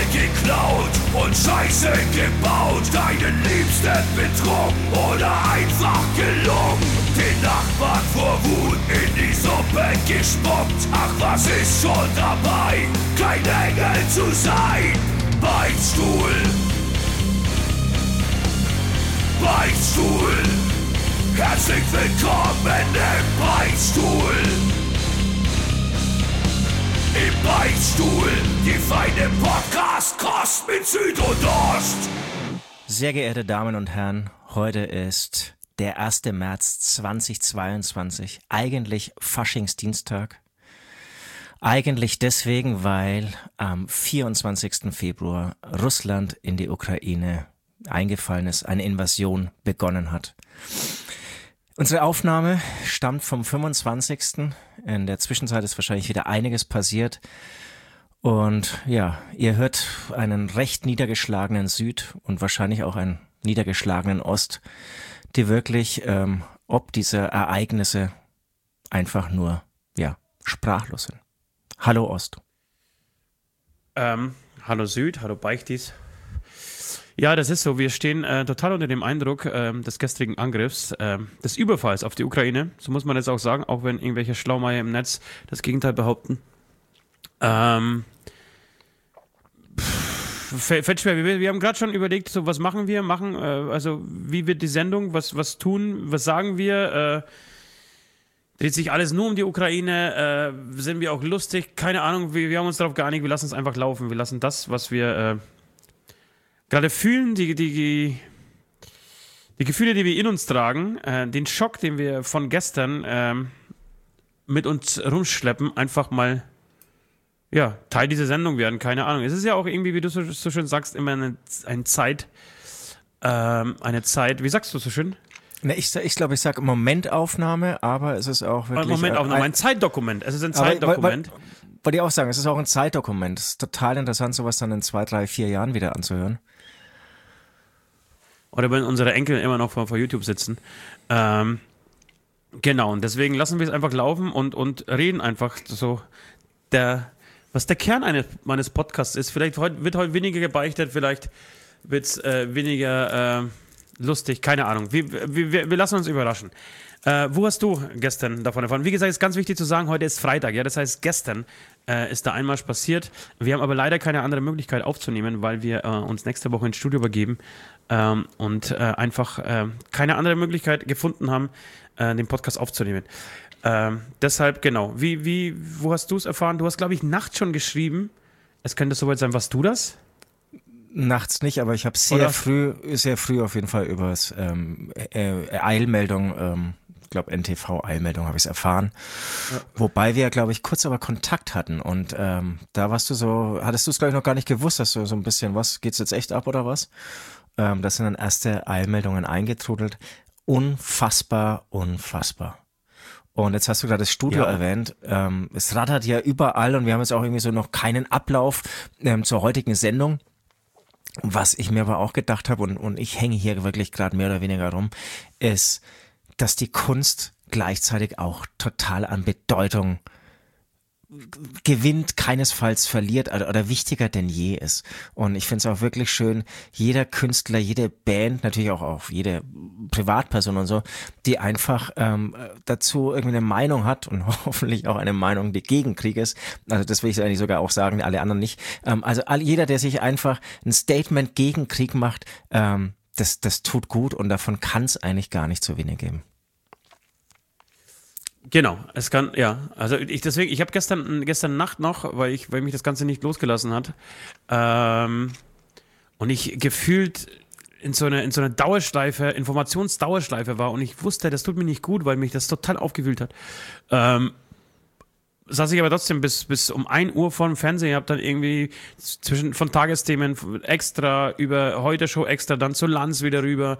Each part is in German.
geklaut und Scheiße gebaut, deinen Liebsten betrogen oder einfach gelungen, den Nachbarn vor Wut in die Suppe gespuckt. Ach, was ist schon dabei, kein Engel zu sein? Beichtstuhl, Beichtstuhl, herzlich willkommen im Beichtstuhl. Im Beichtstuhl, die feine Podcast-Kost mit Süd und Ost. Sehr geehrte Damen und Herren, heute ist der 1. März 2022, eigentlich Faschingsdienstag. Eigentlich deswegen, weil am 24. Februar Russland in die Ukraine eingefallen ist, eine Invasion begonnen hat. Unsere Aufnahme stammt vom 25. In der Zwischenzeit ist wahrscheinlich wieder einiges passiert. Und ja, ihr hört einen recht niedergeschlagenen Süd und wahrscheinlich auch einen niedergeschlagenen Ost, die wirklich ob dieser Ereignisse einfach nur sprachlos sind. Hallo Ost. Hallo Süd, hallo Beichtis. Ja, das ist so. Wir stehen total unter dem Eindruck des gestrigen Angriffs, des Überfalls auf die Ukraine. So muss man jetzt auch sagen, auch wenn irgendwelche Schlaumeier im Netz das Gegenteil behaupten. Fällt schwer. Wir haben gerade schon überlegt, so was machen wir? Also wie wird die Sendung? Was tun? Was sagen wir? Dreht sich alles nur um die Ukraine? Sind wir auch lustig? Keine Ahnung. Wir haben uns darauf geeinigt, wir lassen es einfach laufen. Wir lassen das, was wir gerade fühlen, die Gefühle, die wir in uns tragen, den Schock, den wir von gestern mit uns rumschleppen, einfach mal Teil dieser Sendung werden. Keine Ahnung. Es ist ja auch irgendwie, wie du so schön sagst, immer eine Zeit, wie sagst du so schön? Ne, ich glaube, ich sage Momentaufnahme, aber es ist auch wirklich... Momentaufnahme, ein Zeitdokument. Es ist ein Zeitdokument. Wollte ich auch sagen, es ist auch ein Zeitdokument. Es ist total interessant, sowas dann in 2, 3, 4 Jahren wieder anzuhören. Oder wenn unsere Enkel immer noch vor YouTube sitzen. Genau, und deswegen lassen wir es einfach laufen und reden einfach so. Was der Kern meines Podcasts ist. Vielleicht wird heute weniger gebeichtet, vielleicht wird es weniger lustig, keine Ahnung. Wir lassen uns überraschen. Wo hast du gestern davon erfahren? Wie gesagt, ist ganz wichtig zu sagen, heute ist Freitag, ja, das heißt gestern ist der Einmarsch passiert. Wir haben aber leider keine andere Möglichkeit aufzunehmen, weil wir uns nächste Woche ins Studio übergeben und einfach keine andere Möglichkeit gefunden haben, den Podcast aufzunehmen. Deshalb, genau, wo hast du es erfahren? Du hast, glaube ich, nachts schon geschrieben. Es könnte soweit sein, warst du das? Nachts nicht, aber ich habe sehr früh auf jeden Fall über Eilmeldung, ich glaube NTV-Eilmeldung habe ich es erfahren. Ja. Wobei wir, glaube ich, kurz aber Kontakt hatten und da warst du hattest du es, glaube ich, noch gar nicht gewusst, dass du so ein bisschen, was, geht's jetzt echt ab oder was? Das sind dann erste Eilmeldungen eingetrudelt. Unfassbar. Und jetzt hast du gerade das Studio erwähnt. Es rattert ja überall und wir haben jetzt auch irgendwie so noch keinen Ablauf zur heutigen Sendung. Was ich mir aber auch gedacht habe, und ich hänge hier wirklich gerade mehr oder weniger rum, ist, dass die Kunst gleichzeitig auch total an Bedeutung gewinnt, keinesfalls verliert oder wichtiger denn je ist. Und ich finde es auch wirklich schön, jeder Künstler, jede Band, natürlich auch jede Privatperson und so, die einfach dazu irgendwie eine Meinung hat und hoffentlich auch eine Meinung, die gegen Krieg ist. Also das will ich eigentlich sogar auch sagen, alle anderen nicht. Jeder, der sich einfach ein Statement gegen Krieg macht, das tut gut und davon kann es eigentlich gar nicht zu wenig geben. Genau, es kann, also ich habe gestern Nacht noch, weil mich das Ganze nicht losgelassen hat, und ich gefühlt in so einer Dauerschleife, Informationsdauerschleife war und ich wusste, das tut mir nicht gut, weil mich das total aufgewühlt hat. Saß ich aber trotzdem bis um 1 Uhr vor dem Fernseher, habe dann irgendwie von Tagesthemen extra über Heute-Show extra, dann zu Lanz wieder rüber,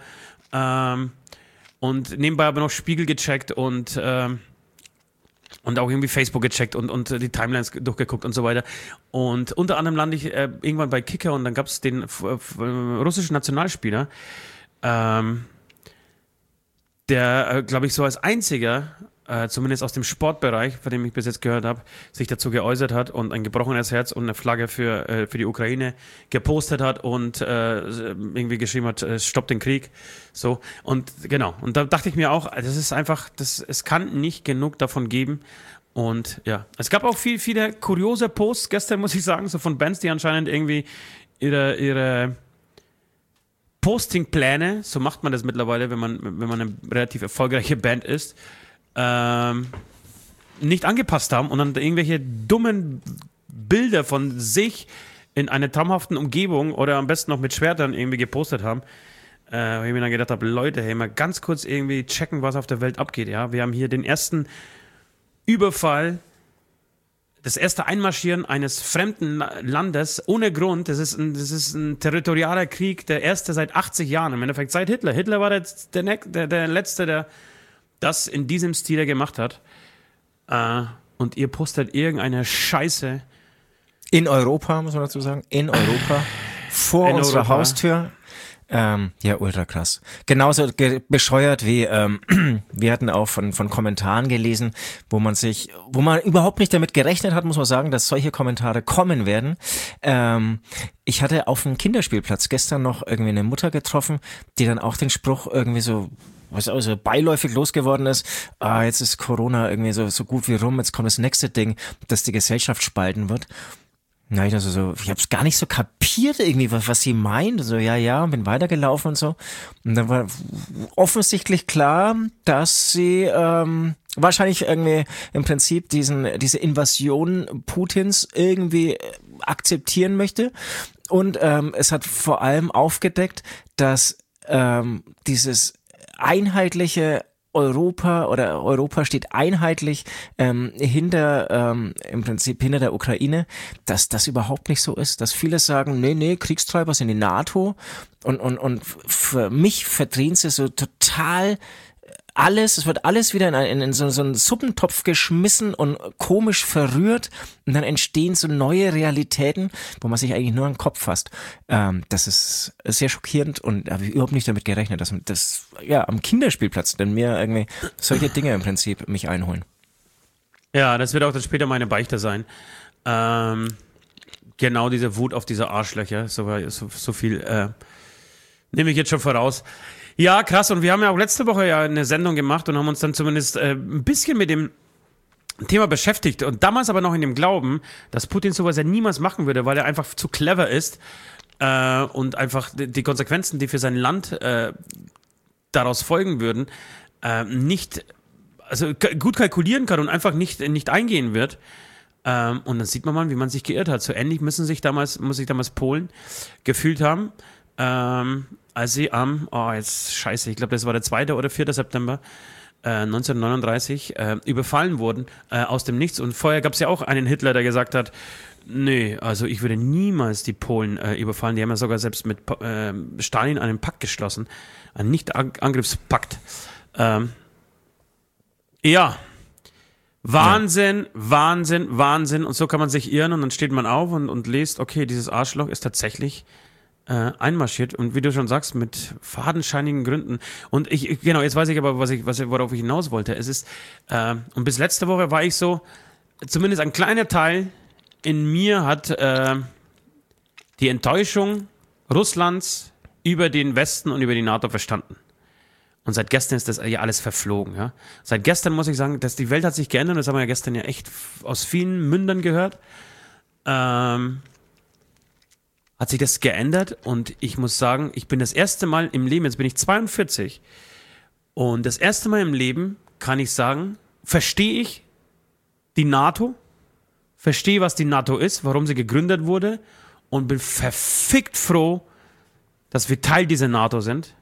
und nebenbei aber noch Spiegel gecheckt und auch irgendwie Facebook gecheckt und die Timelines durchgeguckt und so weiter. Und unter anderem lande ich irgendwann bei Kicker und dann gab es den russischen Nationalspieler, der, glaube ich, so als einziger zumindest aus dem Sportbereich, von dem ich bis jetzt gehört habe, sich dazu geäußert hat und ein gebrochenes Herz und eine Flagge für die Ukraine gepostet hat und irgendwie geschrieben hat, stoppt den Krieg. So, und genau. Und da dachte ich mir auch, das ist einfach, es kann nicht genug davon geben. Und ja, es gab auch viele kuriose Posts gestern, muss ich sagen, so von Bands, die anscheinend irgendwie ihre Postingpläne, so macht man das mittlerweile, wenn man eine relativ erfolgreiche Band ist, nicht angepasst haben und dann irgendwelche dummen Bilder von sich in einer traumhaften Umgebung oder am besten noch mit Schwertern irgendwie gepostet haben. Wo ich mir dann gedacht habe, Leute, hey, mal ganz kurz irgendwie checken, was auf der Welt abgeht. Ja? Wir haben hier den ersten Überfall, das erste Einmarschieren eines fremden Landes ohne Grund. Das ist ein territorialer Krieg, der erste seit 80 Jahren. Im Endeffekt seit Hitler. Hitler war der Letzte, der das in diesem Stil gemacht hat. Und ihr postet irgendeine Scheiße. In Europa, muss man dazu sagen. In Europa. Vor unserer Haustür. Ja, ultra krass. Genauso bescheuert wie, wir hatten auch von Kommentaren gelesen, wo man überhaupt nicht damit gerechnet hat, muss man sagen, dass solche Kommentare kommen werden. Ich hatte auf dem Kinderspielplatz gestern noch irgendwie eine Mutter getroffen, die dann auch den Spruch irgendwie so, was auch so beiläufig losgeworden ist, jetzt ist Corona irgendwie so gut wie rum, jetzt kommt das nächste Ding, das die Gesellschaft spalten wird. Na, ich hab's gar nicht so kapiert irgendwie, was sie meint. So, ja, bin weitergelaufen und so. Und dann war offensichtlich klar, dass sie wahrscheinlich irgendwie im Prinzip diese Invasion Putins irgendwie akzeptieren möchte. Und es hat vor allem aufgedeckt, dass dieses einheitliche Europa steht einheitlich hinter der Ukraine, dass das überhaupt nicht so ist, dass viele sagen, nee, Kriegstreiber sind die NATO und für mich verdrehen sie so total alles, es wird alles wieder in so einen Suppentopf geschmissen und komisch verrührt und dann entstehen so neue Realitäten, wo man sich eigentlich nur an den Kopf fasst. Das ist sehr schockierend und habe ich überhaupt nicht damit gerechnet, dass das am Kinderspielplatz denn mir irgendwie solche Dinge im Prinzip mich einholen. Ja, das wird auch dann später meine Beichte sein. Genau diese Wut auf diese Arschlöcher, so viel nehme ich jetzt schon voraus. Ja, krass. Und wir haben ja auch letzte Woche eine Sendung gemacht und haben uns dann zumindest ein bisschen mit dem Thema beschäftigt. Und damals aber noch in dem Glauben, dass Putin sowas ja niemals machen würde, weil er einfach zu clever ist und einfach die Konsequenzen, die für sein Land daraus folgen würden, gut kalkulieren kann und einfach nicht eingehen wird. Und dann sieht man mal, wie man sich geirrt hat. So ähnlich muss sich damals Polen gefühlt haben. Als sie ich glaube, das war der 2. oder 4. September 1939 überfallen wurden aus dem Nichts. Und vorher gab es ja auch einen Hitler, der gesagt hat, nee, also ich würde niemals die Polen überfallen. Die haben ja sogar selbst mit Stalin einen Pakt geschlossen, einen Nicht-Angriffspakt. Wahnsinn. Und so kann man sich irren und dann steht man auf und liest, okay, dieses Arschloch ist tatsächlich einmarschiert und wie du schon sagst, mit fadenscheinigen Gründen. Und jetzt weiß ich aber, worauf ich hinaus wollte. Es ist, und bis letzte Woche war ich so, zumindest ein kleiner Teil in mir hat die Enttäuschung Russlands über den Westen und über die NATO verstanden. Und seit gestern ist das ja alles verflogen. Ja? Seit gestern muss ich sagen, dass die Welt hat sich geändert. Das haben wir ja gestern ja echt aus vielen Mündern gehört. Hat sich das geändert und ich muss sagen, ich bin das erste Mal im Leben, jetzt bin ich 42 und das erste Mal im Leben kann ich sagen, verstehe ich die NATO, verstehe, was die NATO ist, warum sie gegründet wurde und bin verfickt froh, dass wir Teil dieser NATO sind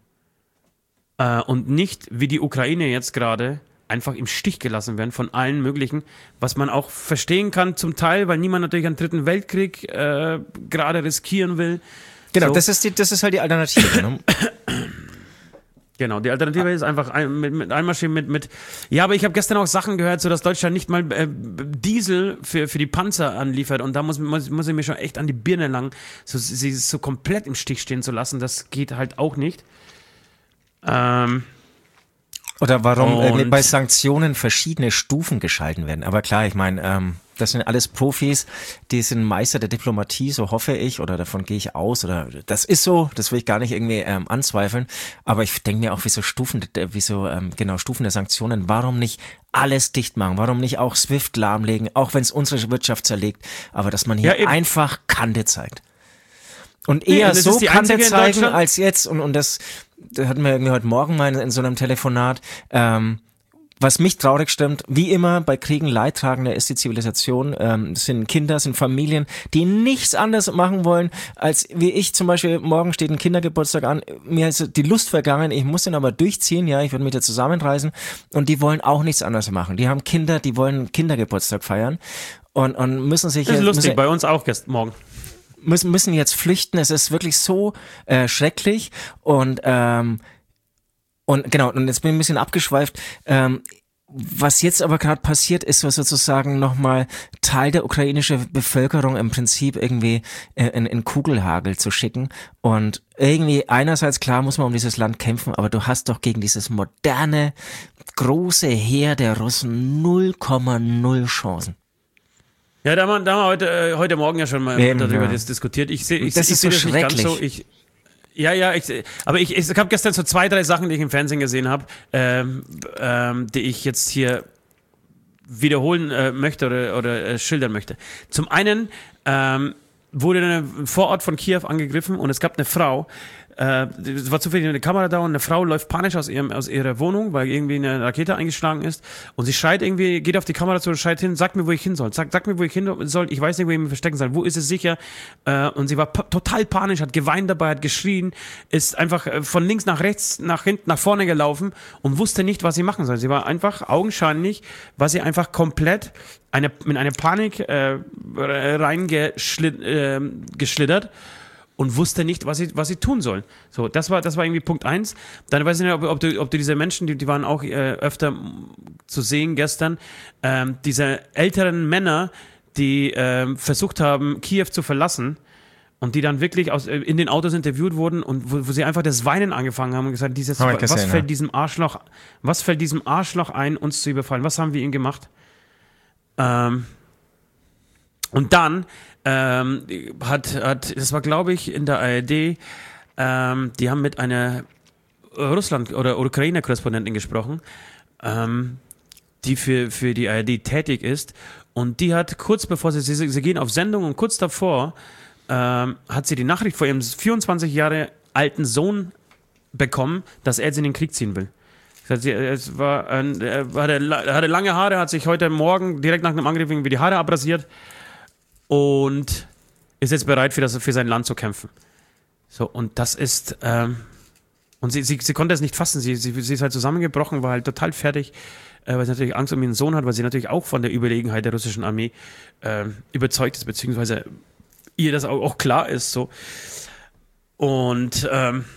und nicht, wie die Ukraine jetzt gerade, einfach im Stich gelassen werden von allen möglichen, was man auch verstehen kann zum Teil, weil niemand natürlich einen 3. Weltkrieg gerade riskieren will. Genau, so. Das ist halt die Alternative. Ne? Genau, die Alternative ist einfach mit einmarschieren mit. Ja, aber ich habe gestern auch Sachen gehört, so dass Deutschland nicht mal Diesel für die Panzer anliefert und da muss ich mir schon echt an die Birne langen, sie so komplett im Stich stehen zu lassen, das geht halt auch nicht. Oder warum bei Sanktionen verschiedene Stufen geschalten werden. Aber klar, ich meine, das sind alles Profis, die sind Meister der Diplomatie, so hoffe ich, oder davon gehe ich aus, oder das ist so, das will ich gar nicht irgendwie anzweifeln. Aber ich denke mir auch, Stufen der Sanktionen, warum nicht alles dicht machen, warum nicht auch SWIFT lahmlegen, auch wenn es unsere Wirtschaft zerlegt, aber dass man hier einfach Kante zeigt. Und eher so Kante zeigen als jetzt, und das hatten wir irgendwie heute Morgen mal in so einem Telefonat, was mich traurig stimmt, wie immer bei Kriegen Leidtragende ist die Zivilisation, das sind Kinder, sind Familien, die nichts anderes machen wollen, als wie ich zum Beispiel, morgen steht ein Kindergeburtstag an, mir ist die Lust vergangen, ich muss den aber durchziehen, ja, ich würde mich da zusammenreißen, und die wollen auch nichts anderes machen. Die haben Kinder, die wollen Kindergeburtstag feiern und müssen sich... Das ist lustig, bei uns auch morgen. Müssen jetzt flüchten, es ist wirklich so schrecklich und genau, und jetzt bin ich ein bisschen abgeschweift. Was jetzt aber gerade passiert, ist so sozusagen nochmal Teil der ukrainischen Bevölkerung im Prinzip irgendwie in Kugelhagel zu schicken. Und irgendwie einerseits, klar, muss man um dieses Land kämpfen, aber du hast doch gegen dieses moderne, große Heer der Russen 0,0 Chancen. Ja, da haben wir heute Morgen ja schon mal darüber diskutiert. Ich sehe das nicht ganz so. Ich habe gestern so 2, 3 Sachen, die ich im Fernsehen gesehen habe, die ich jetzt hier wiederholen möchte oder schildern möchte. Zum einen wurde ein Vorort von Kiew angegriffen und es gab eine Frau, es war zufällig eine Kamera da und eine Frau läuft panisch aus ihrer Wohnung, weil irgendwie eine Rakete eingeschlagen ist, und sie schreit irgendwie, geht auf die Kamera zu und schreit hin, sag mir, wo ich hin soll, sag mir, wo ich hin soll, ich weiß nicht, wo ich mich verstecken soll, wo ist es sicher, und sie war total panisch, hat geweint dabei, hat geschrien, ist einfach von links nach rechts, nach hinten, nach vorne gelaufen und wusste nicht, was sie machen soll. Sie war einfach augenscheinlich, war sie einfach komplett mit einer Panik reingeschlittert und wusste nicht, was sie tun sollen. So, das war irgendwie Punkt 1. Dann weiß ich nicht, ob du diese Menschen, die waren auch öfter zu sehen gestern, diese älteren Männer, die versucht haben, Kiew zu verlassen und die dann wirklich in den Autos interviewt wurden und wo sie einfach das Weinen angefangen haben und gesagt, was fällt diesem Arschloch ein, uns zu überfallen? Was haben wir ihm gemacht? Und dann das war, glaube ich, in der ARD, die haben mit einer Russland- oder Ukraine-Korrespondentin gesprochen, die für die ARD tätig ist, und die hat kurz bevor sie gehen auf Sendung und kurz davor hat sie die Nachricht von ihrem 24 Jahre alten Sohn bekommen, dass er jetzt in den Krieg ziehen will. Er hatte lange Haare, hat sich heute Morgen direkt nach dem Angriff irgendwie die Haare abrasiert und ist jetzt bereit, für sein Land zu kämpfen. So, und das ist, und sie konnte es nicht fassen, sie ist halt zusammengebrochen, war halt total fertig, weil sie natürlich Angst um ihren Sohn hat, weil sie natürlich auch von der Überlegenheit der russischen Armee überzeugt ist, beziehungsweise ihr das auch klar ist, so. Und,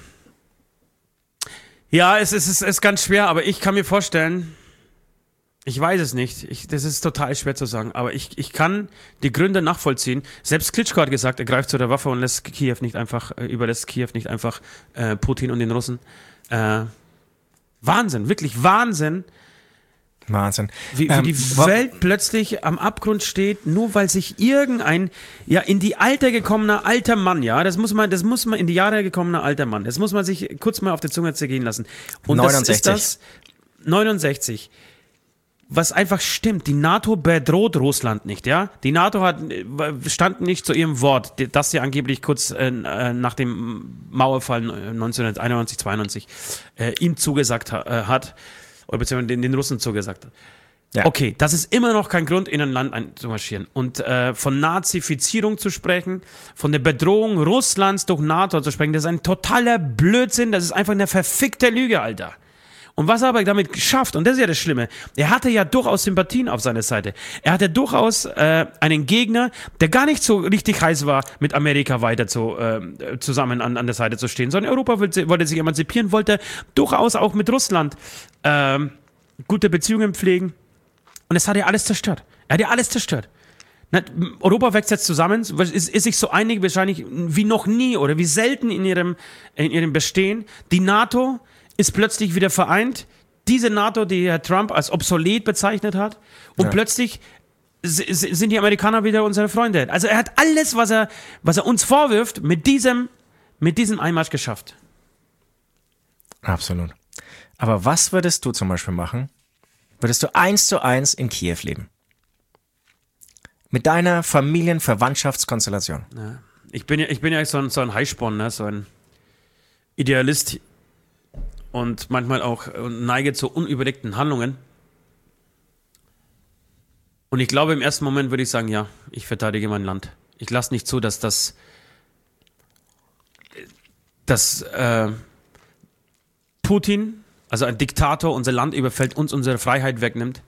ja, es ist ganz schwer, aber ich kann mir vorstellen, ich weiß es nicht, das ist total schwer zu sagen, aber ich kann die Gründe nachvollziehen. Selbst Klitschko hat gesagt, er greift zu der Waffe und überlässt Kiew nicht einfach Putin und den Russen. Wahnsinn, wirklich Wahnsinn. Wahnsinn. Wie die Welt plötzlich am Abgrund steht, nur weil sich irgendein, ja, in die Alter gekommener alter Mann, ja, das muss man in die Jahre gekommener alter Mann, das muss man sich kurz mal auf der Zunge zergehen lassen. Und 69. Das ist das 69. Was einfach stimmt, die NATO bedroht Russland nicht, ja? Die NATO stand nicht zu ihrem Wort, das sie angeblich kurz nach dem Mauerfall 1991, 92 ihm zugesagt hat, oder beziehungsweise den Russen zugesagt hat. Ja. Okay, das ist immer noch kein Grund, in ein Land einzumarschieren. Und von Nazifizierung zu sprechen, von der Bedrohung Russlands durch NATO zu sprechen, das ist ein totaler Blödsinn, das ist einfach eine verfickte Lüge, Alter. Und was er aber damit geschafft, und das ist ja das Schlimme, er hatte ja durchaus Sympathien auf seiner Seite. Er hatte durchaus einen Gegner, der gar nicht so richtig heiß war, mit Amerika weiter zusammen an der Seite zu stehen, sondern Europa wollte sich emanzipieren, wollte durchaus auch mit Russland gute Beziehungen pflegen. Und das hat er alles zerstört. Er hat ja alles zerstört. Europa wächst jetzt zusammen, ist sich so einig wahrscheinlich wie noch nie oder wie selten in ihrem Bestehen. Die NATO ist plötzlich wieder vereint. diese NATO, die Herr Trump als obsolet bezeichnet hat, und plötzlich sind die Amerikaner wieder unsere Freunde. Also er hat alles, was er uns vorwirft, mit diesem Einmarsch geschafft. Absolut. Aber was würdest du zum Beispiel machen? Würdest du 1:1 in Kiew leben? Mit deiner Familienverwandtschaftskonstellation? Ja. Ich bin ja so ein Heißsporn, ne? So ein Idealist und manchmal auch neige zu unüberlegten Handlungen. Und ich glaube, im ersten Moment würde ich sagen, ja, ich verteidige mein Land. Ich lasse nicht zu, dass Putin, also ein Diktator, unser Land überfällt, uns unsere Freiheit wegnimmt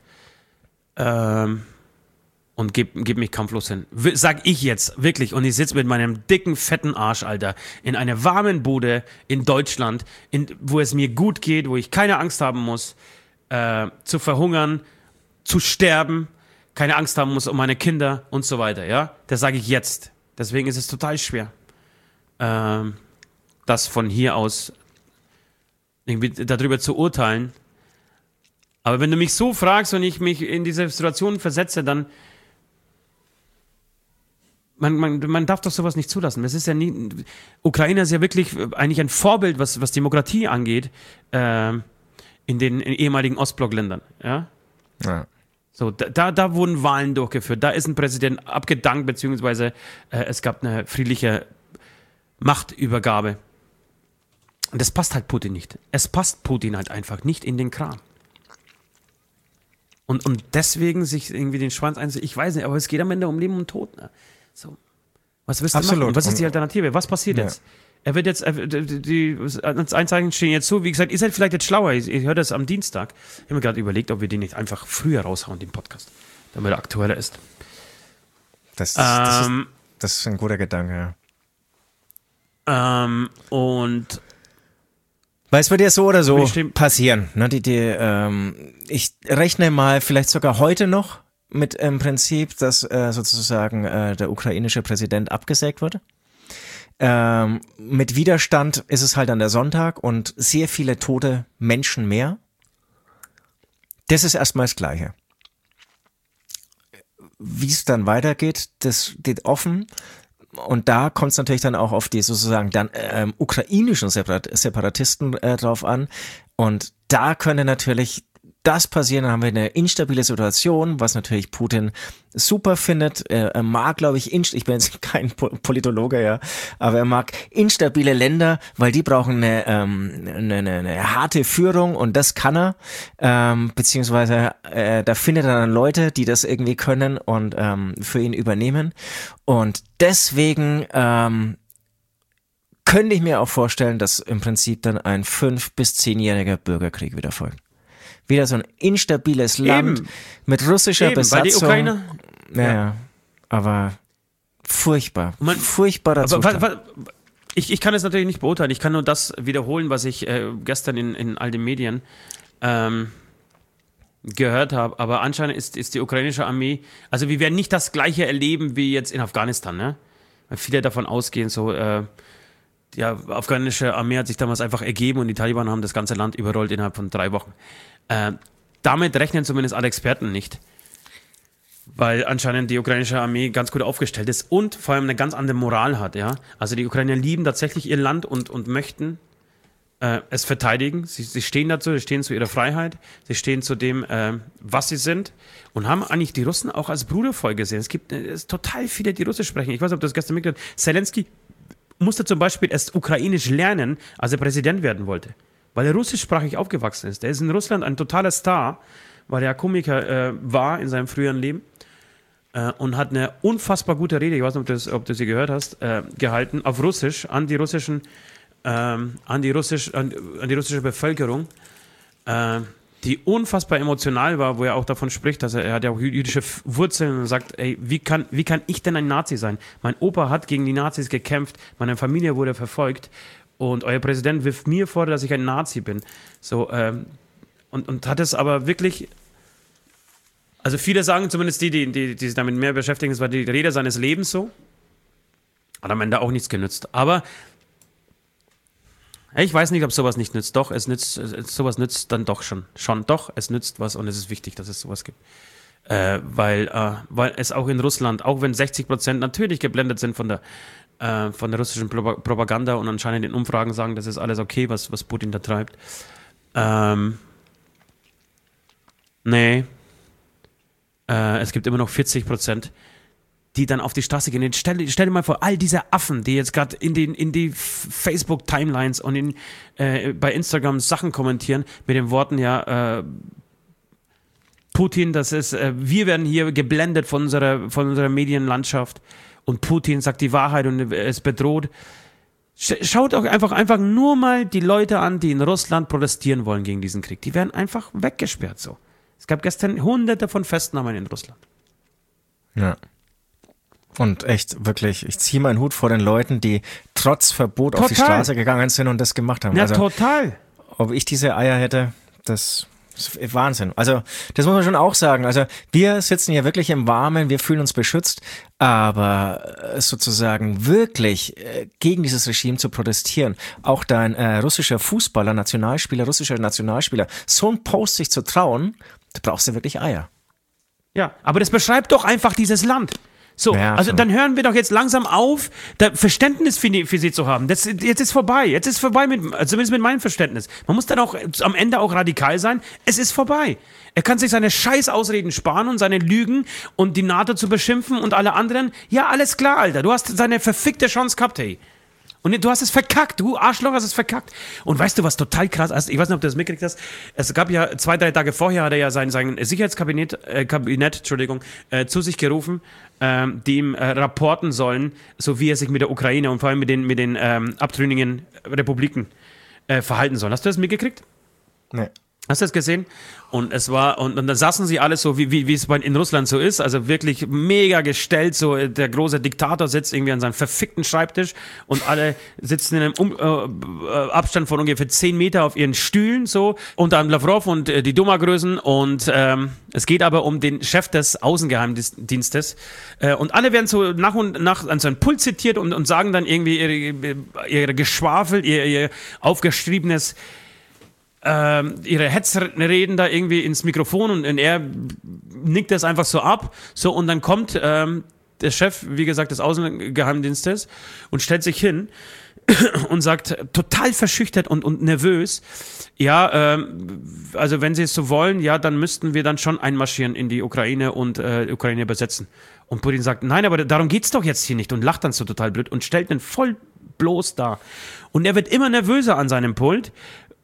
und geb mich kampflos hin. Sag ich jetzt, wirklich. Und ich sitze mit meinem dicken, fetten Arsch, Alter, in einer warmen Bude in Deutschland, wo es mir gut geht, wo ich keine Angst haben muss, zu verhungern, zu sterben, keine Angst haben muss um meine Kinder und so weiter, ja? Das sage ich jetzt. Deswegen ist es total schwer, das von hier aus irgendwie darüber zu urteilen. Aber wenn du mich so fragst und ich mich in diese Situation versetze, dann man darf doch sowas nicht zulassen. Das ist ja nie, Ukraine ist ja wirklich eigentlich ein Vorbild, was Demokratie angeht, in den ehemaligen Ostblockländern, ja? Ja. So, da wurden Wahlen durchgeführt, da ist ein Präsident abgedankt, beziehungsweise es gab eine friedliche Machtübergabe. Und das passt halt Putin nicht. Es passt Putin halt einfach nicht in den Kram. Und deswegen sich irgendwie den Schwanz einzuziehen, ich weiß nicht, aber es geht am Ende um Leben und Tod. Ne? So. Was wirst du machen? Und was ist die Alternative? Was passiert jetzt? Er wird jetzt, die Anzeigen stehen jetzt so, wie gesagt, ihr seid vielleicht jetzt schlauer, ihr hört das am Dienstag. Ich habe mir gerade überlegt, ob wir den nicht einfach früher raushauen, den Podcast, damit er aktueller ist. Das ist ein guter Gedanke, ja. Und weil es wird ja so oder so passieren. Ne? Ich rechne mal vielleicht sogar heute noch mit im Prinzip, dass sozusagen der ukrainische Präsident abgesägt wird. Mit Widerstand ist es halt an der Sonntag und sehr viele tote Menschen mehr. Das ist erstmal das Gleiche. Wie es dann weitergeht, das steht offen. Und da kommt es natürlich dann auch auf die sozusagen dann ukrainischen Separatisten drauf an. Und da könnte natürlich das passieren, dann haben wir eine instabile Situation, was natürlich Putin super findet. Er mag, glaube ich, ich bin jetzt kein Politologe, ja, aber er mag instabile Länder, weil die brauchen eine harte Führung und das kann er, beziehungsweise da findet er dann Leute, die das irgendwie können und für ihn übernehmen. Und deswegen könnte ich mir auch vorstellen, dass im Prinzip dann ein 5- bis 10-jähriger Bürgerkrieg wieder folgt. Wieder so ein instabiles Land mit russischer Besatzung. Weil die Ukraine, ja, aber furchtbar. Furchtbarer Zustand. Ich kann es natürlich nicht beurteilen. Ich kann nur das wiederholen, was ich gestern in all den Medien gehört habe. Aber anscheinend ist die ukrainische Armee, also wir werden nicht das Gleiche erleben wie jetzt in Afghanistan, ne? Weil viele davon ausgehen, so die afghanische Armee hat sich damals einfach ergeben und die Taliban haben das ganze Land überrollt innerhalb von 3 Wochen. Damit rechnen zumindest alle Experten nicht, weil anscheinend die ukrainische Armee ganz gut aufgestellt ist und vor allem eine ganz andere Moral hat. Ja? Also die Ukrainer lieben tatsächlich ihr Land und möchten es verteidigen. Sie stehen dazu, sie stehen zu ihrer Freiheit, sie stehen zu dem, was sie sind und haben eigentlich die Russen auch als Brudervolk gesehen. Es gibt total viele, die Russisch sprechen. Ich weiß nicht, ob du das gestern mitgehört hast. Zelensky musste zum Beispiel erst Ukrainisch lernen, als er Präsident werden wollte. Weil er russischsprachig aufgewachsen ist. Der ist in Russland ein totaler Star, weil er Komiker war in seinem früheren Leben und hat eine unfassbar gute Rede, ich weiß nicht, ob du sie gehört hast, gehalten, auf Russisch, an die russische Bevölkerung, die unfassbar emotional war, wo er auch davon spricht, dass er hat ja auch jüdische Wurzeln und sagt, ey, wie kann ich denn ein Nazi sein? Mein Opa hat gegen die Nazis gekämpft, meine Familie wurde verfolgt. Und euer Präsident wirft mir vor, dass ich ein Nazi bin. So, und hat es aber wirklich, also viele sagen zumindest die sich damit mehr beschäftigen, es war die Rede seines Lebens so. Hat am Ende auch nichts genützt. Aber Ich weiß nicht, ob sowas nicht nützt. Doch, sowas nützt dann doch schon. Doch, es nützt was und es ist wichtig, dass es sowas gibt. Weil es auch in Russland, auch wenn 60% natürlich geblendet sind von der russischen Propaganda und anscheinend in Umfragen sagen, das ist alles okay, was Putin da treibt. Nee. Es gibt immer noch 40%, die dann auf die Straße gehen. Jetzt stell dir mal vor, all diese Affen, die jetzt gerade in die Facebook-Timelines und bei Instagram Sachen kommentieren mit den Worten, Putin, wir werden hier geblendet von unserer Medienlandschaft und Putin sagt die Wahrheit und es bedroht. Schaut auch einfach nur mal die Leute an, die in Russland protestieren wollen gegen diesen Krieg. Die werden einfach weggesperrt so. Es gab gestern Hunderte von Festnahmen in Russland. Ja. Und echt, wirklich, ich ziehe meinen Hut vor den Leuten, die trotz Verbot auf die Straße gegangen sind und das gemacht haben. Ja, also, total. Ob ich diese Eier hätte, das ist Wahnsinn. Also, das muss man schon auch sagen. Also, wir sitzen hier wirklich im Warmen, wir fühlen uns beschützt, aber sozusagen wirklich gegen dieses Regime zu protestieren, auch dein russischer Nationalspieler, so ein Post sich zu trauen, da brauchst du wirklich Eier. Ja, aber das beschreibt doch einfach dieses Land. So, ja, also dann hören wir doch jetzt langsam auf, da Verständnis für sie zu haben. Jetzt ist vorbei. Jetzt ist vorbei, zumindest mit meinem Verständnis. Man muss dann auch am Ende auch radikal sein. Es ist vorbei. Er kann sich seine Scheißausreden sparen und seine Lügen und die NATO zu beschimpfen und alle anderen. Ja, alles klar, Alter. Du hast seine verfickte Chance gehabt, hey. Und du hast es verkackt, du Arschloch hast es verkackt. Und weißt du, was total krass ist? Ich weiß nicht, ob du das mitgekriegt hast. Es gab ja 2-3 Tage vorher, hat er ja sein Sicherheitskabinett zu sich gerufen, die ihm rapporten sollen, so wie er sich mit der Ukraine und vor allem mit den abtrünnigen Republiken verhalten soll. Hast du das mitgekriegt? Nee. Hast du das gesehen? Und und dann saßen sie alle so, wie es in Russland so ist, also wirklich mega gestellt, so der große Diktator sitzt irgendwie an seinem verfickten Schreibtisch und alle sitzen in einem Abstand von ungefähr 10 Meter auf ihren Stühlen, so, unter anderem Lavrov und die Duma-Größen und es geht aber um den Chef des Außengeheimdienstes und alle werden so nach und nach an seinen Pult zitiert und sagen dann irgendwie ihre Geschwafel, ihr aufgeschriebenes ihre Hetzreden da irgendwie ins Mikrofon und er nickt das einfach so ab. So, und dann kommt der Chef, wie gesagt, des Außengeheimdienstes und stellt sich hin und sagt, total verschüchtert und nervös, also wenn Sie es so wollen, ja, dann müssten wir dann schon einmarschieren in die Ukraine und Ukraine besetzen. Und Putin sagt, nein, aber darum geht's doch jetzt hier nicht und lacht dann so total blöd und stellt den voll bloß da. Und er wird immer nervöser an seinem Pult.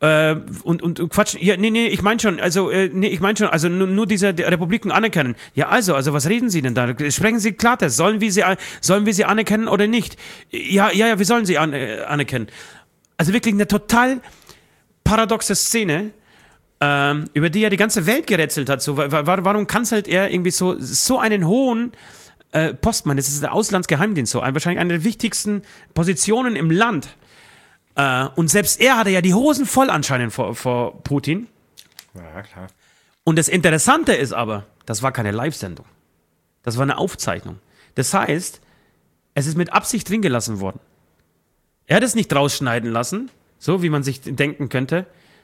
Und Quatsch, ja, nee, ich meine schon, also nur diese Republiken anerkennen. Ja, also, was reden Sie denn da? Sprechen Sie Klartext, sollen wir sie anerkennen oder nicht? Ja, wir sollen sie anerkennen. Also wirklich eine total paradoxe Szene, über die ja die ganze Welt gerätselt hat. So, warum kanzelt er irgendwie so einen hohen Postmann? Das ist der Auslandsgeheimdienst, so wahrscheinlich eine der wichtigsten Positionen im Land. Und selbst er hatte ja die Hosen voll anscheinend vor Putin. Ja, klar. Und das Interessante ist aber, das war keine Live-Sendung. Das war eine Aufzeichnung. Das heißt, es ist mit Absicht drin gelassen worden. Er hat es nicht rausschneiden lassen, so wie man sich denken könnte.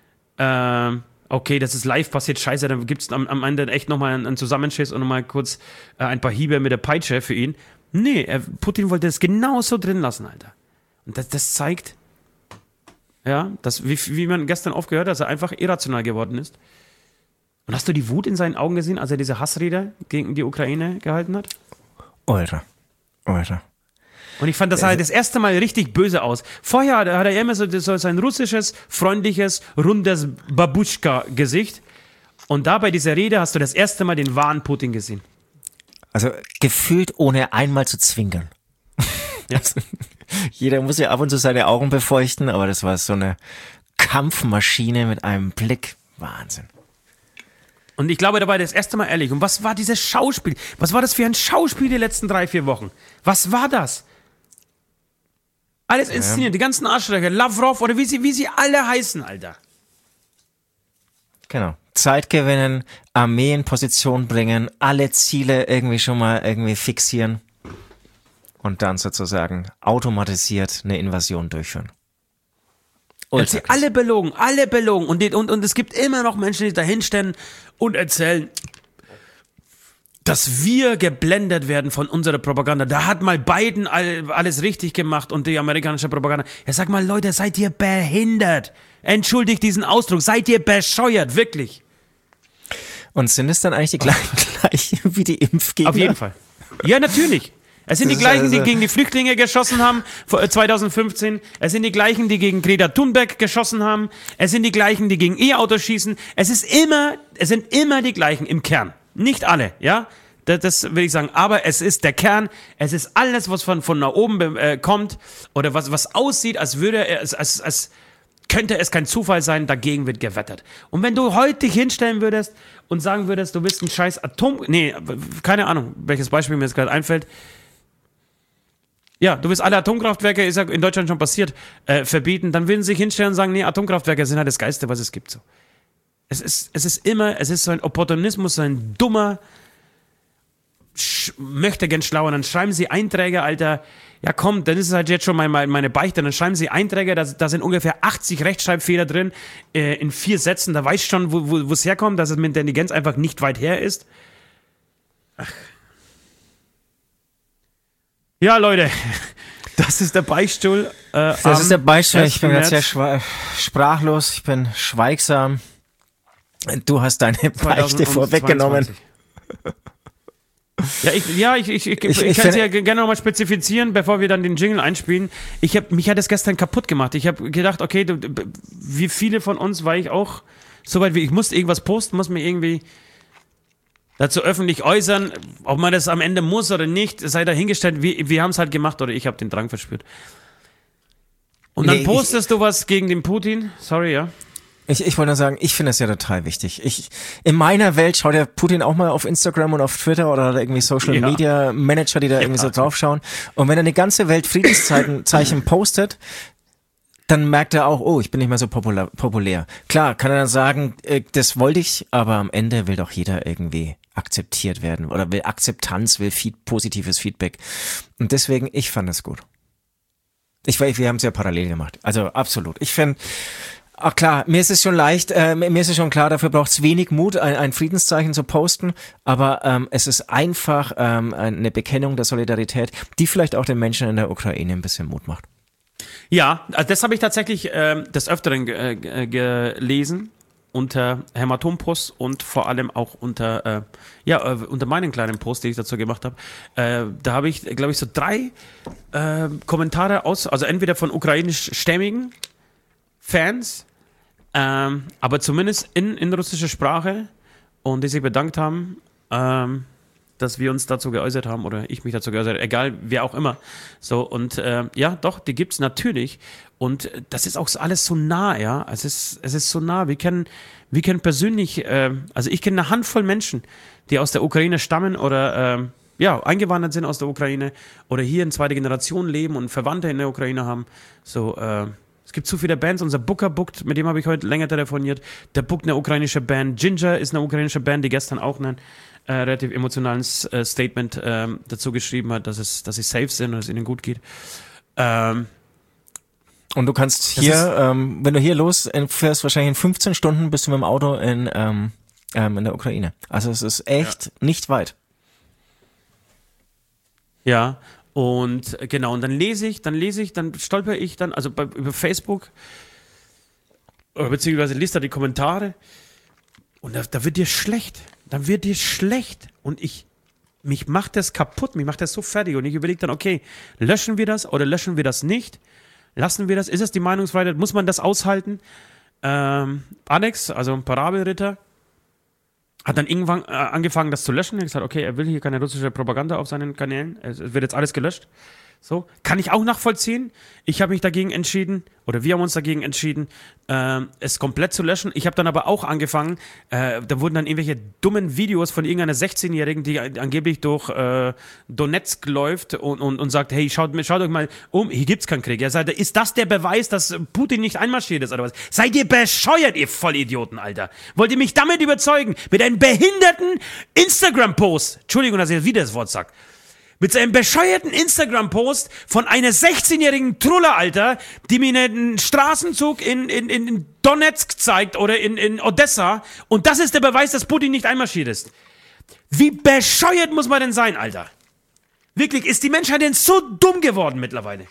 Okay, das ist live passiert, scheiße, dann gibt es am Ende echt nochmal einen Zusammenschiss und nochmal kurz ein paar Hiebe mit der Peitsche für ihn. Nee, Putin wollte das genauso drin lassen, Alter. Und das zeigt... Ja, wie man gestern oft gehört hat, dass er einfach irrational geworden ist. Und hast du die Wut in seinen Augen gesehen, als er diese Hassrede gegen die Ukraine gehalten hat? Alter. Und ich fand, das sah das erste Mal richtig böse aus. Vorher hat er immer so sein russisches, freundliches, rundes Babuschka-Gesicht. Und da bei dieser Rede hast du das erste Mal den wahren Putin gesehen. Also gefühlt ohne einmal zu zwinkern. Ja. Jeder muss ja ab und zu seine Augen befeuchten, aber das war so eine Kampfmaschine mit einem Blick. Wahnsinn. Und ich glaube, da war das erste Mal ehrlich. Und was war dieses Schauspiel? Was war das für ein Schauspiel die letzten 3-4 Wochen? Was war das? Alles inszeniert, die ganzen Arschlöcher, Lavrov oder wie sie alle heißen, Alter. Genau. Zeit gewinnen, Armee in Position bringen, alle Ziele irgendwie schon mal fixieren. Und dann sozusagen automatisiert eine Invasion durchführen. Ultra krass. Alle belogen. Und es gibt immer noch Menschen, die da hinstellen und erzählen, dass wir geblendet werden von unserer Propaganda. Da hat mal Biden alles richtig gemacht und die amerikanische Propaganda. Ja, sag mal, Leute, seid ihr behindert? Entschuldigt diesen Ausdruck. Seid ihr bescheuert? Wirklich. Und sind es dann eigentlich die gleichen wie die Impfgegner? Auf jeden Fall. Ja, natürlich. Es sind die gleichen, die gegen die Flüchtlinge geschossen haben, 2015. Es sind die gleichen, die gegen Greta Thunberg geschossen haben. Es sind die gleichen, die gegen E-Autos schießen. Es sind immer die gleichen im Kern. Nicht alle, ja? Das will ich sagen. Aber es ist der Kern. Es ist alles, was von nach oben kommt oder was aussieht, als könnte es kein Zufall sein, dagegen wird gewettert. Und wenn du heute dich hinstellen würdest und sagen würdest, du bist ein scheiß keine Ahnung, welches Beispiel mir jetzt gerade einfällt. Ja, du willst alle Atomkraftwerke, ist ja in Deutschland schon passiert, verbieten, dann würden sie sich hinstellen und sagen, nee, Atomkraftwerke sind halt das Geilste, was es gibt. So. Es ist so ein Opportunismus, so ein dummer, möchte gern schlauer, dann schreiben sie Einträge, Alter, ja komm, dann ist es halt jetzt schon meine Beichte, dann schreiben sie Einträge, da sind ungefähr 80 Rechtschreibfehler drin, in 4 Sätzen, da weißt du schon, wo es herkommt, dass es mit der Intelligenz einfach nicht weit her ist. Ach. Ja, Leute, das ist der Beichtstuhl. Das ist der Beichtstuhl, ich bin jetzt sehr sprachlos, ich bin schweigsam. Du hast deine Beichte vorweggenommen. Ja, ich kann es ja gerne nochmal spezifizieren, bevor wir dann den Jingle einspielen. Mich hat das gestern kaputt gemacht. Ich habe gedacht, okay, wie viele von uns war ich auch so weit, wie ich musste irgendwas posten, muss mir irgendwie dazu öffentlich äußern, ob man das am Ende muss oder nicht, sei dahingestellt, wir haben es halt gemacht oder ich habe den Drang verspürt. Und dann postest du was gegen den Putin, sorry, ja. Ich wollte nur sagen, ich finde es ja total wichtig. In meiner Welt schaut der Putin auch mal auf Instagram und auf Twitter oder irgendwie Social Media Manager, die da irgendwie so draufschauen. Und wenn er eine ganze Welt Friedenszeichen postet, dann merkt er auch, oh, ich bin nicht mehr so populär. Klar, kann er dann sagen, das wollte ich, aber am Ende will doch jeder irgendwie akzeptiert werden oder will Akzeptanz, will positives Feedback. Und deswegen, ich fand es gut. Wir haben es ja parallel gemacht. Also absolut. Ich finde, ach klar, mir ist es schon klar, dafür braucht es wenig Mut, ein Friedenszeichen zu posten, aber es ist einfach eine Bekennung der Solidarität, die vielleicht auch den Menschen in der Ukraine ein bisschen Mut macht. Ja, also das habe ich tatsächlich des Öfteren gelesen unter Hämatom-Post und vor allem auch unter meinen kleinen Post, den ich dazu gemacht habe. Da habe ich, glaube ich, so 3 Kommentare also entweder von ukrainischstämmigen Fans, aber zumindest in russischer Sprache und die sich bedankt haben, dass wir uns dazu geäußert haben oder ich mich dazu geäußert habe, egal, wer auch immer. So, und ja, doch, die gibt's natürlich und das ist auch alles so nah, ja, es ist so nah, wir kennen persönlich, also ich kenne eine Handvoll Menschen, die aus der Ukraine stammen oder eingewandert sind aus der Ukraine oder hier in 2. Generation leben und Verwandte in der Ukraine haben, so, es gibt zu viele Bands, unser Booker bookt, mit dem habe ich heute länger telefoniert, der bookt eine ukrainische Band, Ginger ist eine ukrainische Band, die gestern auch einen relativ emotionales Statement dazu geschrieben hat, dass sie safe sind und es ihnen gut geht. Und du kannst hier, wenn du hier losfährst, wahrscheinlich in 15 Stunden bist du mit dem Auto in der Ukraine. Also es ist echt nicht weit. Ja, und genau, und dann stolper ich dann, also über Facebook, beziehungsweise liest da die Kommentare und da wird dir schlecht. Dann wird dir schlecht und mich macht das kaputt, mich macht das so fertig und ich überlege dann, okay, löschen wir das oder löschen wir das nicht? Lassen wir das? Ist es die Meinungsfreiheit? Muss man das aushalten? Alex, also ein Parabelritter, hat dann irgendwann angefangen, das zu löschen. Er hat gesagt, okay, er will hier keine russische Propaganda auf seinen Kanälen. Es wird jetzt alles gelöscht. So, kann ich auch nachvollziehen. Ich habe mich dagegen entschieden, oder wir haben uns dagegen entschieden, es komplett zu löschen. Ich habe dann aber auch angefangen, da wurden dann irgendwelche dummen Videos von irgendeiner 16-Jährigen, die angeblich durch Donetsk läuft und sagt, hey, schaut euch mal um, hier gibt's keinen Krieg. Er sagt, ist das der Beweis, dass Putin nicht einmarschiert ist, oder was? Seid ihr bescheuert, ihr Vollidioten, Alter? Wollt ihr mich damit überzeugen? Mit einem behinderten Instagram-Post, Entschuldigung, dass ich wieder das Wort sage, Mit seinem bescheuerten Instagram-Post von einer 16-jährigen Truller, Alter, die mir einen Straßenzug in Donetsk zeigt oder in Odessa. Und das ist der Beweis, dass Putin nicht einmarschiert ist. Wie bescheuert muss man denn sein, Alter? Wirklich, ist die Menschheit denn so dumm geworden mittlerweile?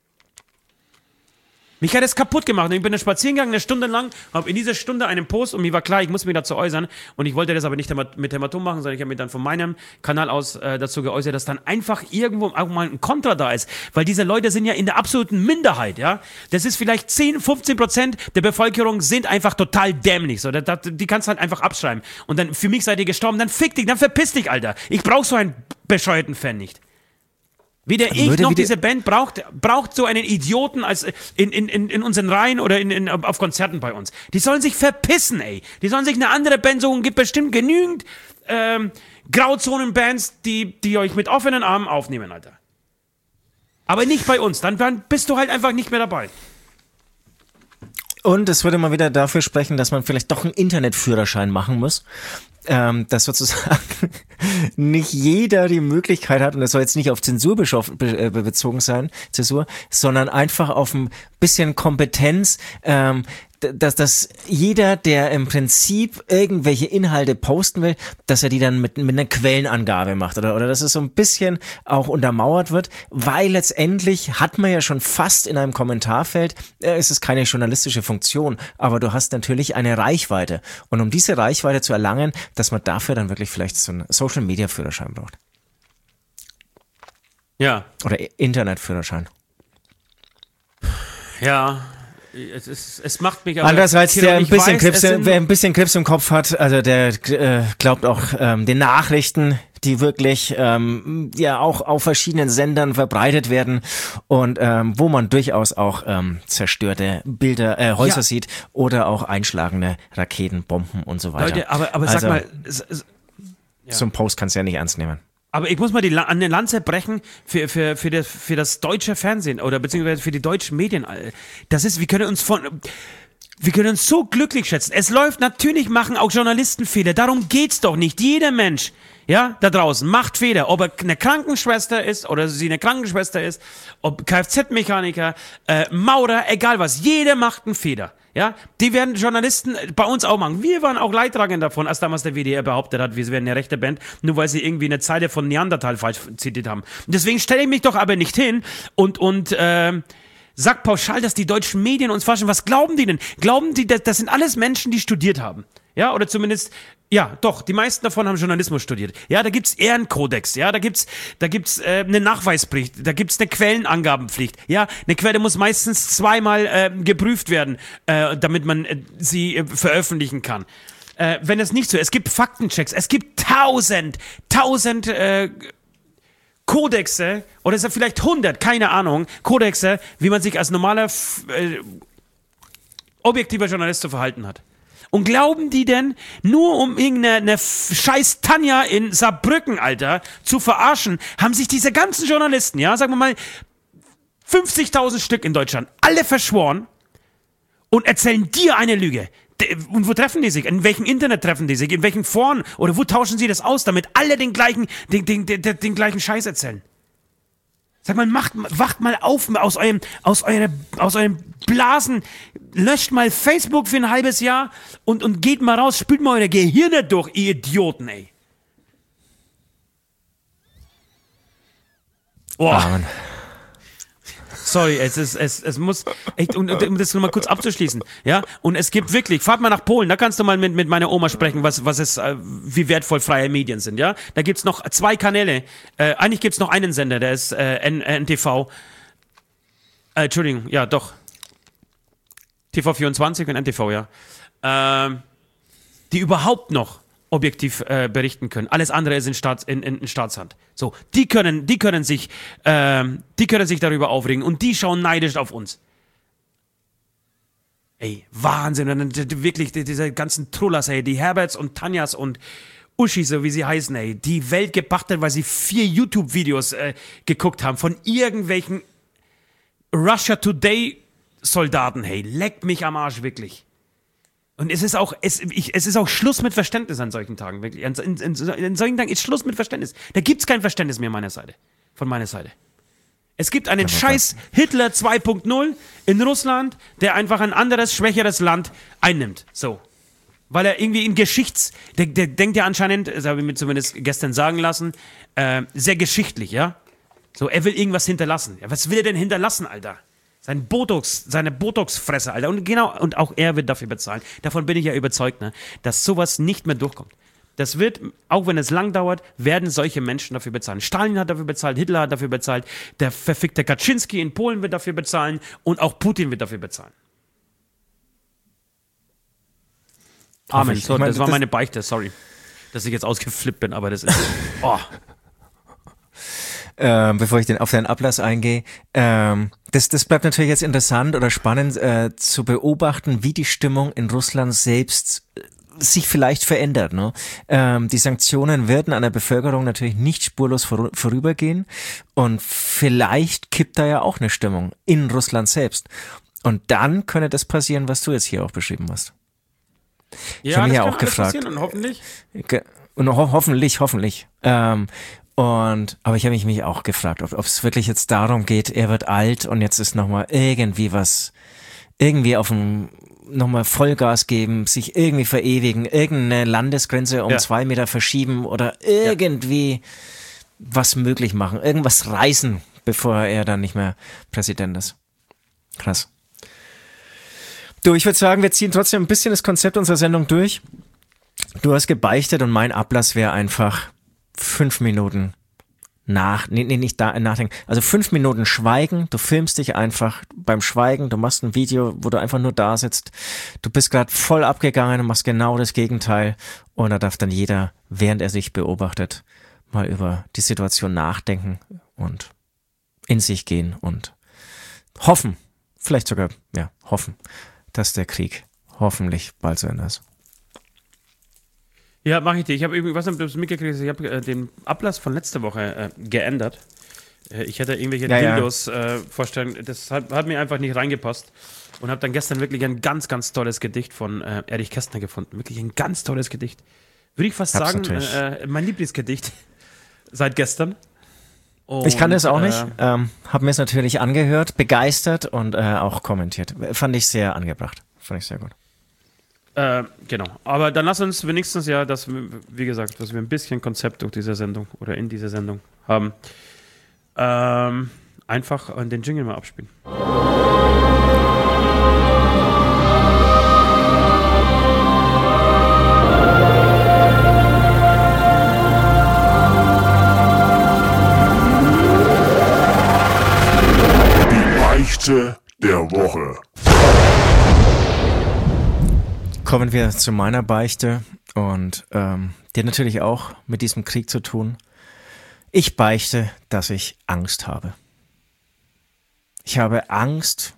Mich hat es kaputt gemacht. Und ich bin da spazieren gegangen, eine Stunde lang, habe in dieser Stunde einen Post und mir war klar, ich muss mich dazu äußern. Und ich wollte das aber nicht mit Hämatom machen, sondern ich habe mich dann von meinem Kanal aus dazu geäußert, dass dann einfach irgendwo auch mal ein Kontra da ist. Weil diese Leute sind ja in der absoluten Minderheit, ja. Das ist vielleicht 10-15% der Bevölkerung sind einfach total dämlich. So, die kannst du halt einfach abschreiben. Und dann, für mich seid ihr gestorben, dann fick dich, dann verpiss dich, Alter. Ich brauch so einen bescheuerten Fan nicht. Weder ich noch diese Band braucht so einen Idioten als in unseren Reihen oder auf Konzerten bei uns. Die sollen sich verpissen, ey. Die sollen sich eine andere Band suchen. Gibt bestimmt genügend Grauzonen-Bands, die euch mit offenen Armen aufnehmen, Alter. Aber nicht bei uns. Dann bist du halt einfach nicht mehr dabei. Und es würde mal wieder dafür sprechen, dass man vielleicht doch einen Internetführerschein machen muss. Dass sozusagen nicht jeder die Möglichkeit hat, und das soll jetzt nicht auf Zensur bezogen sein, sondern einfach auf ein bisschen Kompetenz, dass jeder, der im Prinzip irgendwelche Inhalte posten will, dass er die dann mit einer Quellenangabe macht oder dass es so ein bisschen auch untermauert wird, weil letztendlich hat man ja schon fast in einem Kommentarfeld, es ist keine journalistische Funktion, aber du hast natürlich eine Reichweite und um diese Reichweite zu erlangen, dass man dafür dann wirklich vielleicht so einen Social-Media-Führerschein braucht. Ja. Oder Internetführerschein. Ja. Es macht mich aber... Andererseits, wer ein bisschen Krebs im Kopf hat, also der glaubt auch den Nachrichten, die wirklich ja auch auf verschiedenen Sendern verbreitet werden und wo man durchaus auch zerstörte Bilder, Häuser sieht oder auch einschlagende Raketen, Bomben und so weiter. Leute, aber also, sag mal... So einen Post kannst du ja nicht ernst nehmen. Aber ich muss mal an eine Lanze brechen für das deutsche Fernsehen oder beziehungsweise für die deutschen Medien. Das ist, wir können uns so glücklich schätzen. Es läuft, natürlich machen auch Journalisten Fehler. Darum geht's doch nicht. Jeder Mensch, ja, da draußen macht Fehler. Ob er eine Krankenschwester ist oder sie eine Krankenschwester ist, ob Kfz-Mechaniker, Maurer, egal was. Jeder macht einen Fehler. Ja, die werden Journalisten bei uns auch machen. Wir waren auch Leidtragend davon, als damals der WDR behauptet hat, wir wären eine rechte Band, nur weil sie irgendwie eine Zeile von Neandertal falsch zitiert haben. Und deswegen stelle ich mich doch aber nicht hin und sag pauschal, dass die deutschen Medien uns verarschen. Was glauben die denn? Glauben die, das sind alles Menschen, die studiert haben? Ja, oder zumindest, ja, doch, die meisten davon haben Journalismus studiert. Ja, da gibt's Ehrenkodex, ja, da gibt's eine Nachweispflicht, da gibt's eine Quellenangabenpflicht. Ja, eine Quelle muss meistens zweimal geprüft werden, damit man sie veröffentlichen kann. Wenn es nicht so ist, es gibt Faktenchecks, es gibt tausend Kodexe, oder ist es vielleicht 100, keine Ahnung, Kodexe, wie man sich als normaler, objektiver Journalist zu verhalten hat. Und glauben die denn, nur um irgendeine scheiß Tanja in Saarbrücken, Alter, zu verarschen, haben sich diese ganzen Journalisten, ja, sagen wir mal, 50.000 Stück in Deutschland, alle verschworen und erzählen dir eine Lüge. Und wo treffen die sich? In welchem Internet treffen die sich? In welchen Foren? Oder wo tauschen sie das aus, damit alle den gleichen Scheiß erzählen? Sag mal, wacht mal auf aus euren Blasen, löscht mal Facebook für ein halbes Jahr und geht mal raus, spült mal eure Gehirne durch, ihr Idioten, ey. Amen. Sorry, es muss echt, um das nochmal kurz abzuschließen, ja, und es gibt wirklich, fahrt mal nach Polen, da kannst du mal mit meiner Oma sprechen, wie wertvoll freie Medien sind, ja, da gibt's noch 2 Kanäle, eigentlich gibt's noch einen Sender, der ist NTV, Entschuldigung, ja, doch, TV24 und NTV, ja, die überhaupt noch objektiv berichten können. Alles andere ist in Staatshand. So, die können sich darüber aufregen und die schauen neidisch auf uns. Ey, Wahnsinn. Und dann wirklich diese ganzen Trullers, ey, die Herberts und Tanjas und Uschi, so wie sie heißen, ey, die Welt gepachtet, weil sie 4 YouTube-Videos geguckt haben von irgendwelchen Russia Today Soldaten, hey, leckt mich am Arsch, wirklich. Und es ist auch Schluss mit Verständnis an solchen Tagen, wirklich. In solchen Tagen ist Schluss mit Verständnis. Da gibt's kein Verständnis mehr meiner Seite. von meiner Seite. Es gibt einen scheiß Hitler 2.0 in Russland, der einfach ein anderes, schwächeres Land einnimmt. So. Weil er irgendwie der denkt ja anscheinend, das habe ich mir zumindest gestern sagen lassen, sehr geschichtlich, ja? So, er will irgendwas hinterlassen. Ja, was will er denn hinterlassen, Alter? Seine Botox-Fresse, Alter. Und auch er wird dafür bezahlen. Davon bin ich ja überzeugt, ne? Dass sowas nicht mehr durchkommt. Das wird, auch wenn es lang dauert, werden solche Menschen dafür bezahlen. Stalin hat dafür bezahlt, Hitler hat dafür bezahlt, der verfickte Kaczynski in Polen wird dafür bezahlen und auch Putin wird dafür bezahlen. Amen. So, das war meine Beichte, sorry, dass ich jetzt ausgeflippt bin, aber das ist... Oh. Bevor ich auf deinen Ablass eingehe, das bleibt natürlich jetzt interessant oder spannend zu beobachten, wie die Stimmung in Russland selbst sich vielleicht verändert. Ne? Die Sanktionen werden an der Bevölkerung natürlich nicht spurlos vorübergehen und vielleicht kippt da ja auch eine Stimmung in Russland selbst. Und dann könnte das passieren, was du jetzt hier auch beschrieben hast. Ich habe mich ja auch gefragt. Und hoffentlich. Hoffentlich. Aber ich habe mich auch gefragt, ob es wirklich jetzt darum geht, er wird alt und jetzt ist nochmal irgendwie nochmal Vollgas geben, sich irgendwie verewigen, irgendeine Landesgrenze um 2 Meter verschieben oder irgendwie was möglich machen, irgendwas reißen, bevor er dann nicht mehr Präsident ist. Krass. Du, ich würde sagen, wir ziehen trotzdem ein bisschen das Konzept unserer Sendung durch. Du hast gebeichtet und mein Ablass wäre einfach 5 Minuten nachdenken. Also 5 Minuten schweigen, du filmst dich einfach beim Schweigen, du machst ein Video, wo du einfach nur da sitzt. Du bist gerade voll abgegangen und machst genau das Gegenteil. Und da darf dann jeder, während er sich beobachtet, mal über die Situation nachdenken und in sich gehen und hoffen, dass der Krieg hoffentlich bald zu Ende ist. Ja, mache ich dir. Ich habe irgendwie, was du mitgekriegt hast, ich habe den Ablass von letzter Woche geändert. Ich hätte irgendwelche Dildos vorstellen, das hat mir einfach nicht reingepasst. Und habe dann gestern wirklich ein ganz, ganz tolles Gedicht von Erich Kästner gefunden. Wirklich ein ganz tolles Gedicht. Würde ich fast sagen, mein Lieblingsgedicht seit gestern. Und, ich kann das auch nicht, habe mir es natürlich angehört, begeistert und auch kommentiert. Fand ich sehr angebracht, fand ich sehr gut. Genau, aber dann lass uns wenigstens dass wir ein bisschen Konzept durch diese Sendung oder in dieser Sendung haben. Einfach den Jingle mal abspielen. Beichte der Woche. Kommen wir zu meiner Beichte und die hat natürlich auch mit diesem Krieg zu tun. Ich beichte, dass ich Angst habe. Ich habe Angst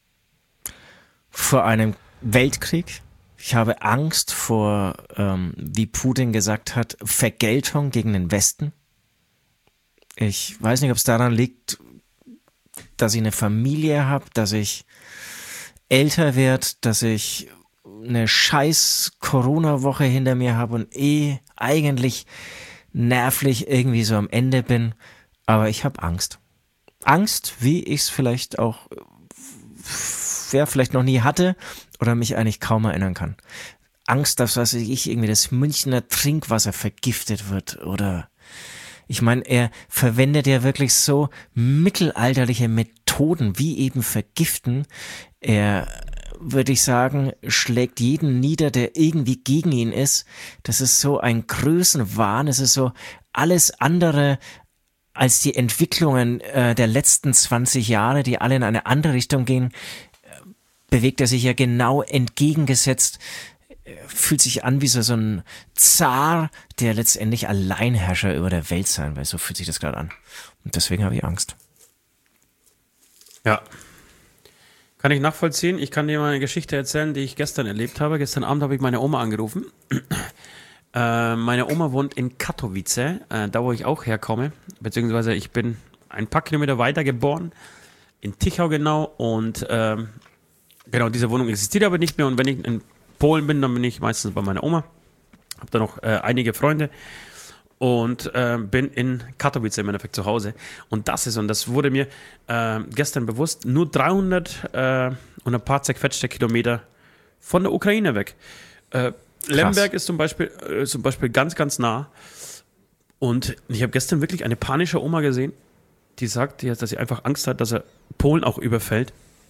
vor einem Weltkrieg. Ich habe Angst vor, wie Putin gesagt hat, Vergeltung gegen den Westen. Ich weiß nicht, ob es daran liegt, dass ich eine Familie habe, dass ich älter werde, dass ich eine scheiß Corona-Woche hinter mir habe und eigentlich nervlich irgendwie so am Ende bin, aber ich habe Angst. Angst, wie ich es vielleicht auch vielleicht noch nie hatte oder mich eigentlich kaum erinnern kann. Angst, dass irgendwie das Münchner Trinkwasser vergiftet wird oder ich meine, er verwendet ja wirklich so mittelalterliche Methoden wie eben Vergiften. Er, würde ich sagen, schlägt jeden nieder, der irgendwie gegen ihn ist. Das ist so ein Größenwahn. Es ist so alles andere als die Entwicklungen der letzten 20 Jahre, die alle in eine andere Richtung gehen, bewegt er sich ja genau entgegengesetzt. Fühlt sich an wie so ein Zar, der letztendlich Alleinherrscher über der Welt sein will. So fühlt sich das gerade an. Und deswegen habe ich Angst. Ja. Kann ich nachvollziehen. Ich kann dir mal eine Geschichte erzählen, die ich gestern erlebt habe. Gestern Abend habe ich meine Oma angerufen. Meine Oma wohnt in Katowice, da wo ich auch herkomme. Beziehungsweise ich bin ein paar Kilometer weiter geboren. In Tichau genau. Und genau, diese Wohnung existiert aber nicht mehr. Und wenn ich in Polen bin, dann bin ich meistens bei meiner Oma. Habe da noch einige Freunde. und bin in Katowice im Endeffekt zu Hause. Und das wurde mir gestern bewusst, nur 300 und ein paar zerquetschte Kilometer von der Ukraine weg. Lemberg ist zum Beispiel ganz, ganz nah. Und ich habe gestern wirklich eine panische Oma gesehen, die sagt, dass sie einfach Angst hat, dass er Polen auch überfällt.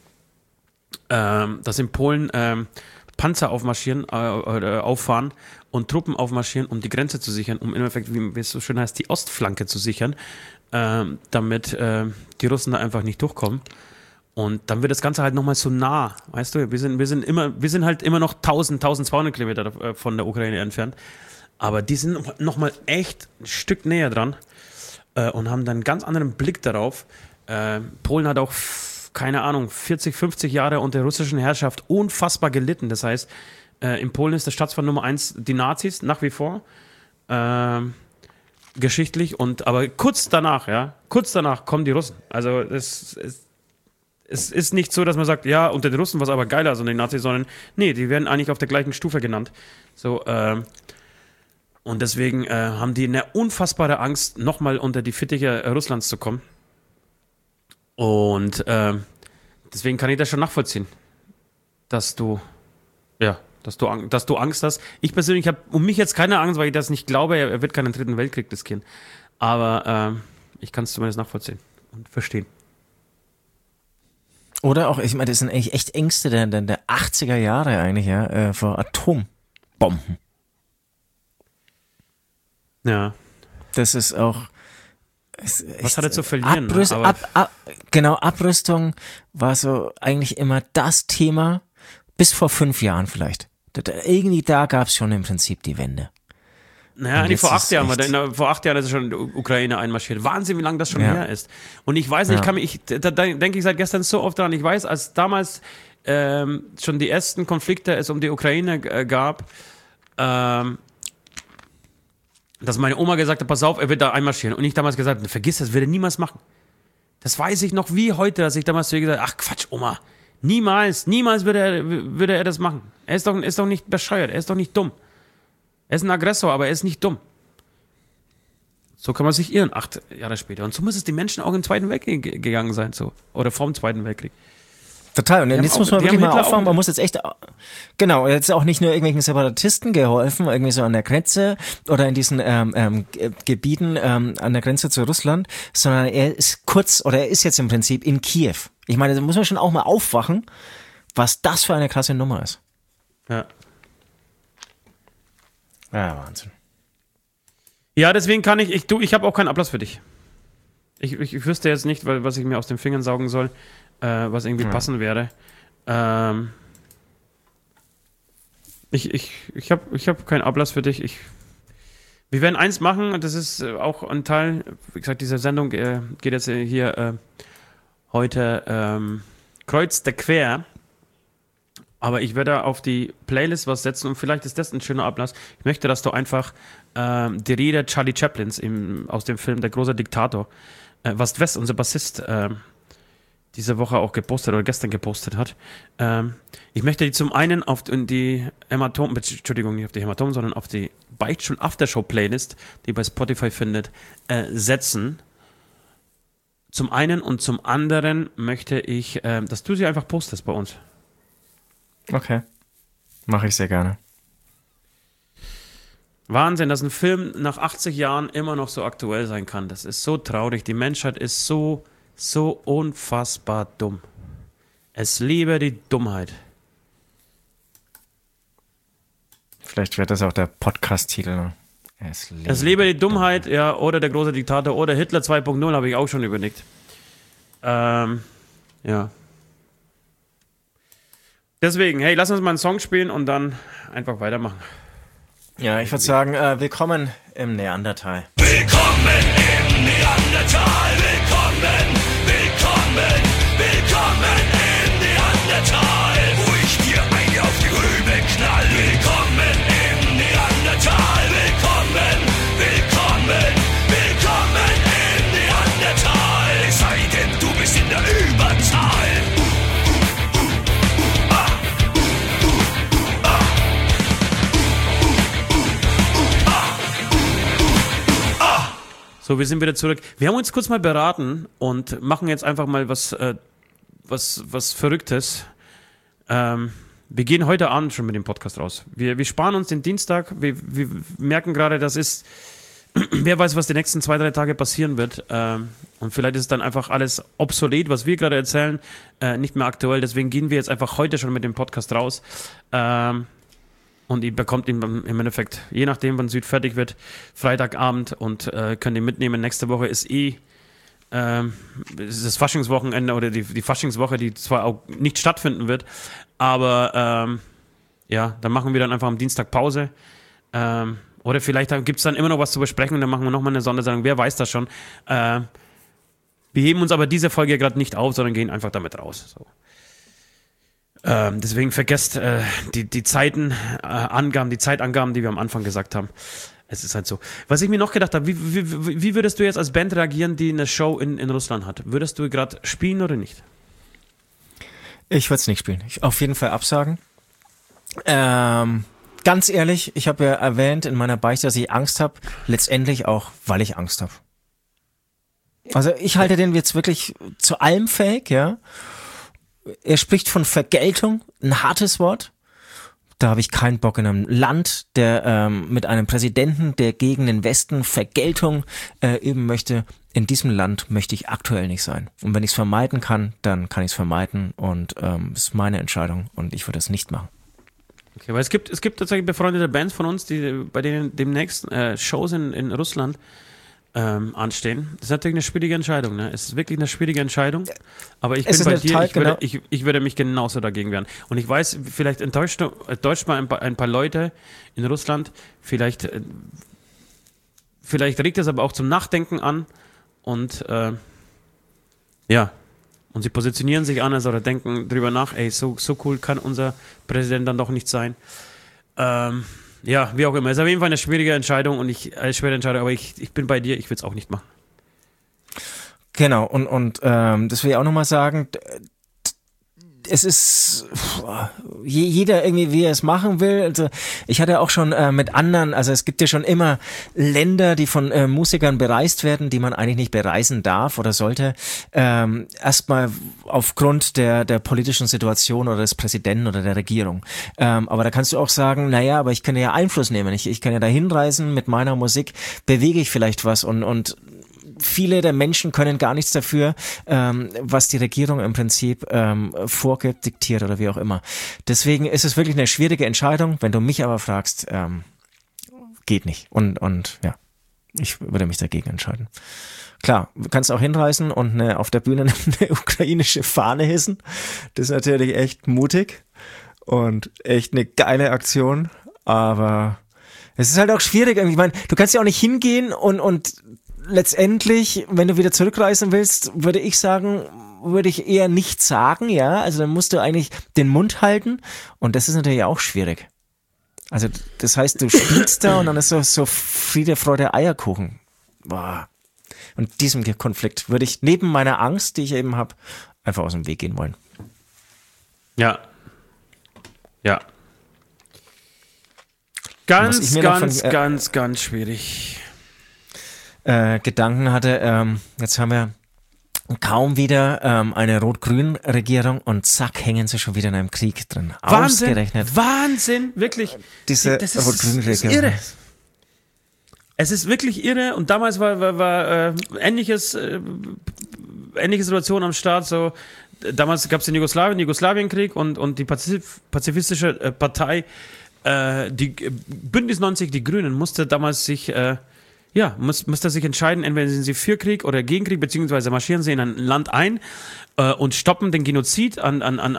Dass in Polen Panzer aufmarschieren, auffahren und Truppen aufmarschieren, um die Grenze zu sichern, um im Endeffekt, wie es so schön heißt, die Ostflanke zu sichern, damit die Russen da einfach nicht durchkommen. Und dann wird das Ganze halt nochmal so nah, weißt du, wir sind halt immer noch 1200 Kilometer von der Ukraine entfernt, aber die sind nochmal echt ein Stück näher dran und haben dann einen ganz anderen Blick darauf. Polen hat auch, keine Ahnung, 40, 50 Jahre unter der russischen Herrschaft unfassbar gelitten. Das heißt, in Polen ist der Staatsfeind Nummer 1 die Nazis, nach wie vor, geschichtlich, aber kurz danach kommen die Russen. Also es ist nicht so, dass man sagt, ja, unter den Russen war es aber geiler als unter den Nazis, sondern nee, die werden eigentlich auf der gleichen Stufe genannt. So, und deswegen haben die eine unfassbare Angst, nochmal unter die Fittiche Russlands zu kommen. Und deswegen kann ich das schon nachvollziehen, dass du Angst hast. Ich persönlich habe um mich jetzt keine Angst, weil ich das nicht glaube, er wird keinen dritten Weltkrieg riskieren. Aber ich kann es zumindest nachvollziehen und verstehen. Oder auch, ich meine, das sind eigentlich echt Ängste der 80er Jahre eigentlich, ja, vor Atombomben. Ja. Das ist auch... Was hat er zu verlieren? Abrüstung war so eigentlich immer das Thema, bis vor 5 Jahren vielleicht. Irgendwie da gab es schon im Prinzip die Wende. Naja, eigentlich vor 8 Jahren. Vor 8 Jahren ist schon die Ukraine einmarschiert. Wahnsinn, wie lange das schon her ist. Und ich weiß nicht, da denke ich seit gestern so oft dran. Ich weiß, als damals schon die ersten Konflikte es um die Ukraine gab, dass meine Oma gesagt hat, pass auf, er wird da einmarschieren. Und ich damals gesagt habe, vergiss das, wird er niemals machen. Das weiß ich noch wie heute, dass ich damals zu ihr gesagt habe, ach Quatsch, Oma, niemals würde er das machen. Er ist doch nicht bescheuert, er ist doch nicht dumm. Er ist ein Aggressor, aber er ist nicht dumm. So kann man sich irren, 8 Jahre später. Und so muss es den Menschen auch im Zweiten Weltkrieg gegangen sein, so. Oder vom Zweiten Weltkrieg. Total. Und jetzt muss man wirklich mal aufwachen, man muss jetzt echt, genau, jetzt auch nicht nur irgendwelchen Separatisten geholfen, irgendwie so an der Grenze oder in diesen Gebieten an der Grenze zu Russland, sondern er ist jetzt im Prinzip in Kiew. Ich meine, da muss man schon auch mal aufwachen, was das für eine krasse Nummer ist. Ja. Ja, Wahnsinn. Ja, deswegen ich habe auch keinen Ablass für dich. Ich wüsste jetzt nicht, was ich mir aus den Fingern saugen soll, was irgendwie passen wäre. Ich hab keinen Ablass für dich. Wir werden eins machen, und das ist auch ein Teil, wie gesagt, diese Sendung geht jetzt hier heute kreuz der quer. Aber ich werde auf die Playlist was setzen und vielleicht ist das ein schöner Ablass. Ich möchte, dass du einfach die Rede Charlie Chaplins aus dem Film Der große Diktator, was West, unser Bassist, diese Woche auch gepostet oder gestern gepostet hat. Ich möchte die zum einen auf die Hämatom, Entschuldigung, nicht auf die Hämatom, sondern auf die Beichtstuhl Aftershow Playlist, die bei Spotify findet, setzen. Zum einen und zum anderen möchte ich, dass du sie einfach postest bei uns. Okay. Mache ich sehr gerne. Wahnsinn, dass ein Film nach 80 Jahren immer noch so aktuell sein kann. Das ist so traurig. Die Menschheit ist so unfassbar dumm. Es liebe die Dummheit. Vielleicht wird das auch der Podcast-Titel. Es liebe die Dummheit, ja, oder der große Diktator oder Hitler 2.0 habe ich auch schon überlegt. Ja. Deswegen, hey, lass uns mal einen Song spielen und dann einfach weitermachen. Ja, ich würde sagen, willkommen im Neandertal. Willkommen im Neandertal, willkommen im Neandertal, wo ich dir eine auf die Rübe knall. Willkommen im Neandertal, willkommen im Neandertal, es sei denn, du bist in der Überzahl. So, wir sind wieder zurück. Wir haben uns kurz mal beraten und machen jetzt einfach mal was Verrücktes. Wir gehen heute Abend schon mit dem Podcast raus. Wir sparen uns den Dienstag. Wir merken gerade, das ist, wer weiß, was die nächsten 2-3 Tage passieren wird. Und vielleicht ist es dann einfach alles obsolet, was wir gerade erzählen, nicht mehr aktuell. Deswegen gehen wir jetzt einfach heute schon mit dem Podcast raus. Und ihr bekommt ihn im Endeffekt, je nachdem, wann Süd fertig wird, Freitagabend und könnt ihn mitnehmen. Nächste Woche ist das Faschingswochenende oder die Faschingswoche, die zwar auch nicht stattfinden wird, aber dann machen wir dann einfach am Dienstag Pause. Oder vielleicht gibt es dann immer noch was zu besprechen und dann machen wir nochmal eine Sondersendung. Wer weiß das schon. Wir heben uns aber diese Folge gerade nicht auf, sondern gehen einfach damit raus. So. Deswegen vergesst die Zeitangaben, die wir am Anfang gesagt haben. Es ist halt so. Was ich mir noch gedacht habe, wie würdest du jetzt als Band reagieren, die eine Show in Russland hat? Würdest du gerade spielen oder nicht? Ich würde es nicht spielen. Auf jeden Fall absagen. Ganz ehrlich, ich habe ja erwähnt in meiner Beichte, dass ich Angst habe. Letztendlich auch, weil ich Angst habe. Also ich halte den jetzt wirklich zu allem fähig, ja. Er spricht von Vergeltung, ein hartes Wort. Da habe ich keinen Bock in einem Land, der mit einem Präsidenten, der gegen den Westen Vergeltung üben möchte. In diesem Land möchte ich aktuell nicht sein. Und wenn ich es vermeiden kann, dann kann ich es vermeiden. Und es ist meine Entscheidung und ich würde es nicht machen. Okay, weil es gibt tatsächlich befreundete Bands von uns, bei denen demnächst Shows in Russland anstehen. Das ist natürlich eine schwierige Entscheidung, ne? Es ist wirklich eine schwierige Entscheidung, aber ich bin bei dir, ich würde mich genauso dagegen wehren. Und ich weiß, vielleicht enttäuscht mal ein paar Leute in Russland, vielleicht regt es aber auch zum Nachdenken an und und sie positionieren sich anders oder denken drüber nach, ey, so cool kann unser Präsident dann doch nicht sein. Ja, wie auch immer. Es ist auf jeden Fall eine schwere Entscheidung, aber ich bin bei dir, ich will es auch nicht machen. Genau, und das will ich auch nochmal sagen, es ist jeder irgendwie, wie er es machen will. Also ich hatte auch schon mit anderen, also es gibt ja schon immer Länder, die von Musikern bereist werden, die man eigentlich nicht bereisen darf oder sollte. Erstmal aufgrund der politischen Situation oder des Präsidenten oder der Regierung. Aber da kannst du auch sagen, naja, aber ich kann ja Einfluss nehmen. Ich kann ja da hinreisen, mit meiner Musik bewege ich vielleicht was und viele der Menschen können gar nichts dafür, was die Regierung im Prinzip vorgibt, diktiert oder wie auch immer. Deswegen ist es wirklich eine schwierige Entscheidung. Wenn du mich aber fragst, geht nicht. Und ja, ich würde mich dagegen entscheiden. Klar, du kannst auch hinreisen und auf der Bühne eine ukrainische Fahne hissen. Das ist natürlich echt mutig und echt eine geile Aktion. Aber es ist halt auch schwierig. Ich meine, du kannst ja auch nicht hingehen und letztendlich, wenn du wieder zurückreisen willst, würde ich eher nichts sagen, ja. Also dann musst du eigentlich den Mund halten und das ist natürlich auch schwierig. Also das heißt, du spielst da und dann ist so Friede, Freude, Eierkuchen. Boah. Und diesem Konflikt würde ich neben meiner Angst, die ich eben habe, einfach aus dem Weg gehen wollen. Ja. Ja. Ganz schwierig. Gedanken hatte, jetzt haben wir kaum wieder eine Rot-Grün-Regierung und zack, hängen sie schon wieder in einem Krieg drin. Wahnsinn, wirklich. Diese Rot-Grün-Regierung. Das ist irre. Es ist wirklich irre und damals war ähnliche Situation am Start, so damals gab es den Jugoslawienkrieg und die pazifistische Partei, die Bündnis 90, die Grünen, musste damals sich musste sich entscheiden, entweder sind sie für Krieg oder gegen Krieg, beziehungsweise marschieren sie in ein Land ein und stoppen den Genozid an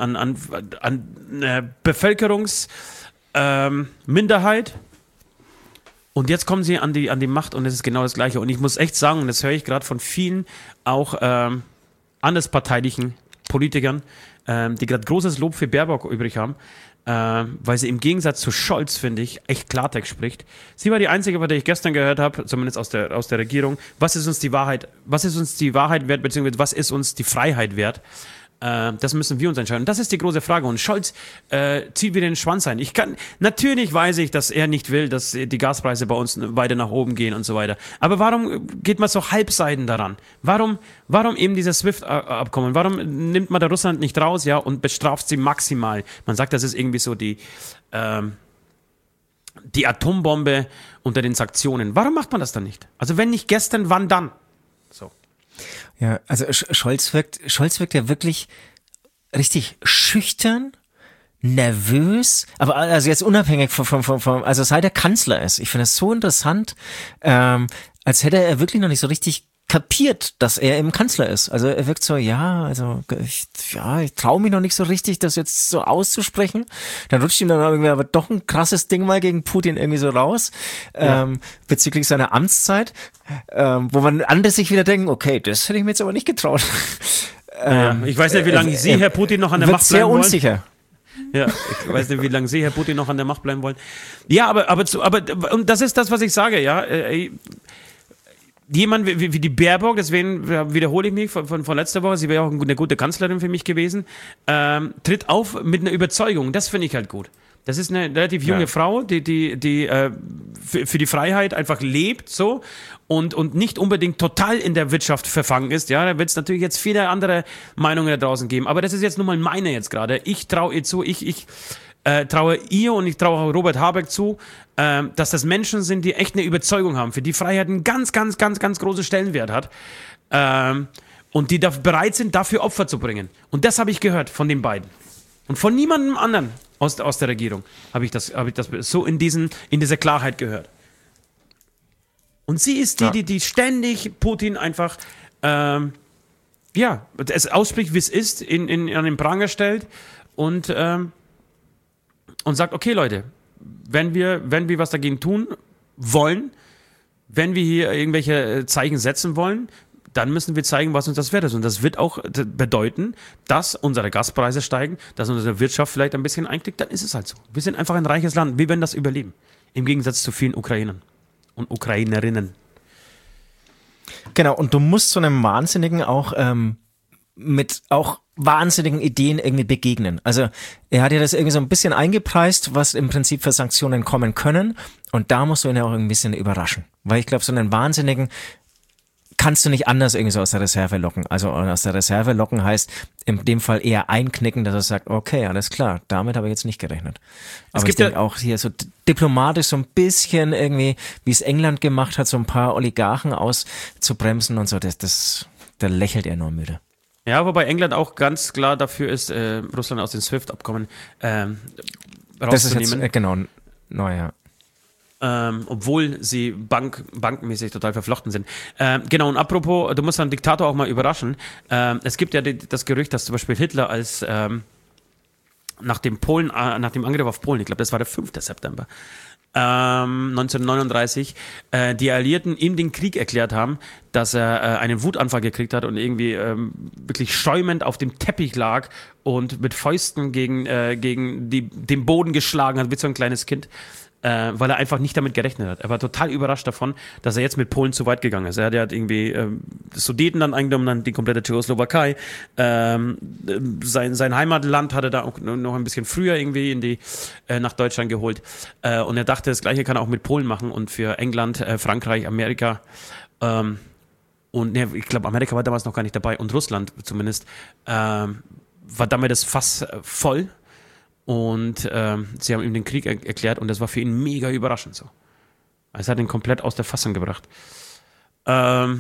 Bevölkerungsminderheit. Und jetzt kommen sie an die Macht und es ist genau das Gleiche. Und ich muss echt sagen, und das höre ich gerade von vielen auch andersparteilichen Politikern, die gerade großes Lob für Baerbock übrig haben, weil sie im Gegensatz zu Scholz, finde ich, echt Klartext spricht. Sie war die einzige, von der ich gestern gehört habe, zumindest aus der Regierung, was ist uns die Wahrheit wert, beziehungsweise was ist uns die Freiheit wert? Das müssen wir uns entscheiden. Und das ist die große Frage. Und Scholz zieht wieder den Schwanz ein. Natürlich weiß ich, dass er nicht will, dass die Gaspreise bei uns weiter nach oben gehen und so weiter. Aber warum geht man so halbseiten daran? Warum eben dieses SWIFT-Abkommen? Warum nimmt man da Russland nicht raus, ja, und bestraft sie maximal? Man sagt, das ist irgendwie so die Atombombe unter den Sanktionen. Warum macht man das dann nicht? Also wenn nicht gestern, wann dann? So. Ja, also Scholz wirkt ja wirklich richtig schüchtern, nervös, aber also jetzt unabhängig also seit er Kanzler ist. Ich finde das so interessant, als hätte er wirklich noch nicht so richtig kapiert, dass er eben Kanzler ist. Also er wirkt so, ich traue mich noch nicht so richtig, das jetzt so auszusprechen. Dann rutscht ihm dann irgendwie aber doch ein krasses Ding mal gegen Putin irgendwie so raus, bezüglich seiner Amtszeit, wo man andere sich wieder denken, okay, das hätte ich mir jetzt aber nicht getraut. Ich weiß nicht, wie lange Sie, Herr Putin, noch an der Macht bleiben wollen. Sehr unsicher. Ja, ich weiß nicht, wie lange Sie, Herr Putin, noch an der Macht bleiben wollen. Ja, aber und das ist das, was ich sage, ja. Jemand wie die Baerbock, deswegen wiederhole ich mich von letzter Woche, sie wäre auch eine gute Kanzlerin für mich gewesen, tritt auf mit einer Überzeugung. Das finde ich halt gut. Das ist eine relativ junge Frau, die für die Freiheit einfach lebt, so, und nicht unbedingt total in der Wirtschaft verfangen ist. Ja, da wird es natürlich jetzt viele andere Meinungen da draußen geben. Aber das ist jetzt nur mal meine jetzt gerade. Ich traue ihr zu, ich traue ihr und ich traue auch Robert Habeck zu, dass das Menschen sind, die echt eine Überzeugung haben, für die Freiheit einen ganz, ganz, ganz, ganz großen Stellenwert hat, und die bereit sind, dafür Opfer zu bringen. Und das habe ich gehört von den beiden. Und von niemandem anderen aus der Regierung habe ich das so in dieser Klarheit gehört. Und sie ist die ständig Putin einfach es ausspricht, wie es ist, an den Pranger stellt und sagt, okay Leute, wenn wir was dagegen tun wollen, wenn wir hier irgendwelche Zeichen setzen wollen, dann müssen wir zeigen, was uns das wert ist. Und das wird auch bedeuten, dass unsere Gaspreise steigen, dass unsere Wirtschaft vielleicht ein bisschen einknickt, dann ist es halt so. Wir sind einfach ein reiches Land, wir werden das überleben. Im Gegensatz zu vielen Ukrainern und Ukrainerinnen. Genau, und du musst so einem Wahnsinnigen auch mit auch wahnsinnigen Ideen irgendwie begegnen. Also er hat ja das irgendwie so ein bisschen eingepreist, was im Prinzip für Sanktionen kommen können, und da musst du ihn ja auch ein bisschen überraschen. Weil ich glaube, so einen Wahnsinnigen kannst du nicht anders irgendwie so aus der Reserve locken. Also aus der Reserve locken heißt in dem Fall eher einknicken, dass er sagt, okay, alles klar, damit habe ich jetzt nicht gerechnet. Aber ich denke auch hier so diplomatisch so ein bisschen irgendwie, wie es England gemacht hat, so ein paar Oligarchen auszubremsen und so, da lächelt er nur müde. Ja, wobei England auch ganz klar dafür ist, Russland aus dem SWIFT-Abkommen rauszunehmen. Das ist jetzt, genau, neu, ja. Obwohl sie bankmäßig total verflochten sind. Genau, und apropos, du musst einen Diktator auch mal überraschen. Es gibt ja das Gerücht, dass zum Beispiel Hitler nach dem Angriff auf Polen, ich glaube, das war der 5. September 1939, die Alliierten ihm den Krieg erklärt haben, dass er einen Wutanfall gekriegt hat und irgendwie wirklich schäumend auf dem Teppich lag und mit Fäusten gegen den Boden geschlagen hat, wie so ein kleines Kind. Weil er einfach nicht damit gerechnet hat. Er war total überrascht davon, dass er jetzt mit Polen zu weit gegangen ist. Er hat irgendwie Sudeten dann eingenommen, dann die komplette Tschechoslowakei. Sein Heimatland hat er da auch noch ein bisschen früher irgendwie nach Deutschland geholt. Und er dachte, das Gleiche kann er auch mit Polen machen und für England, Frankreich, Amerika und ich glaube, Amerika war damals noch gar nicht dabei und Russland zumindest, war damit das Fass voll. Und sie haben ihm den Krieg erklärt und das war für ihn mega überraschend so. Es hat ihn komplett aus der Fassung gebracht. Ja,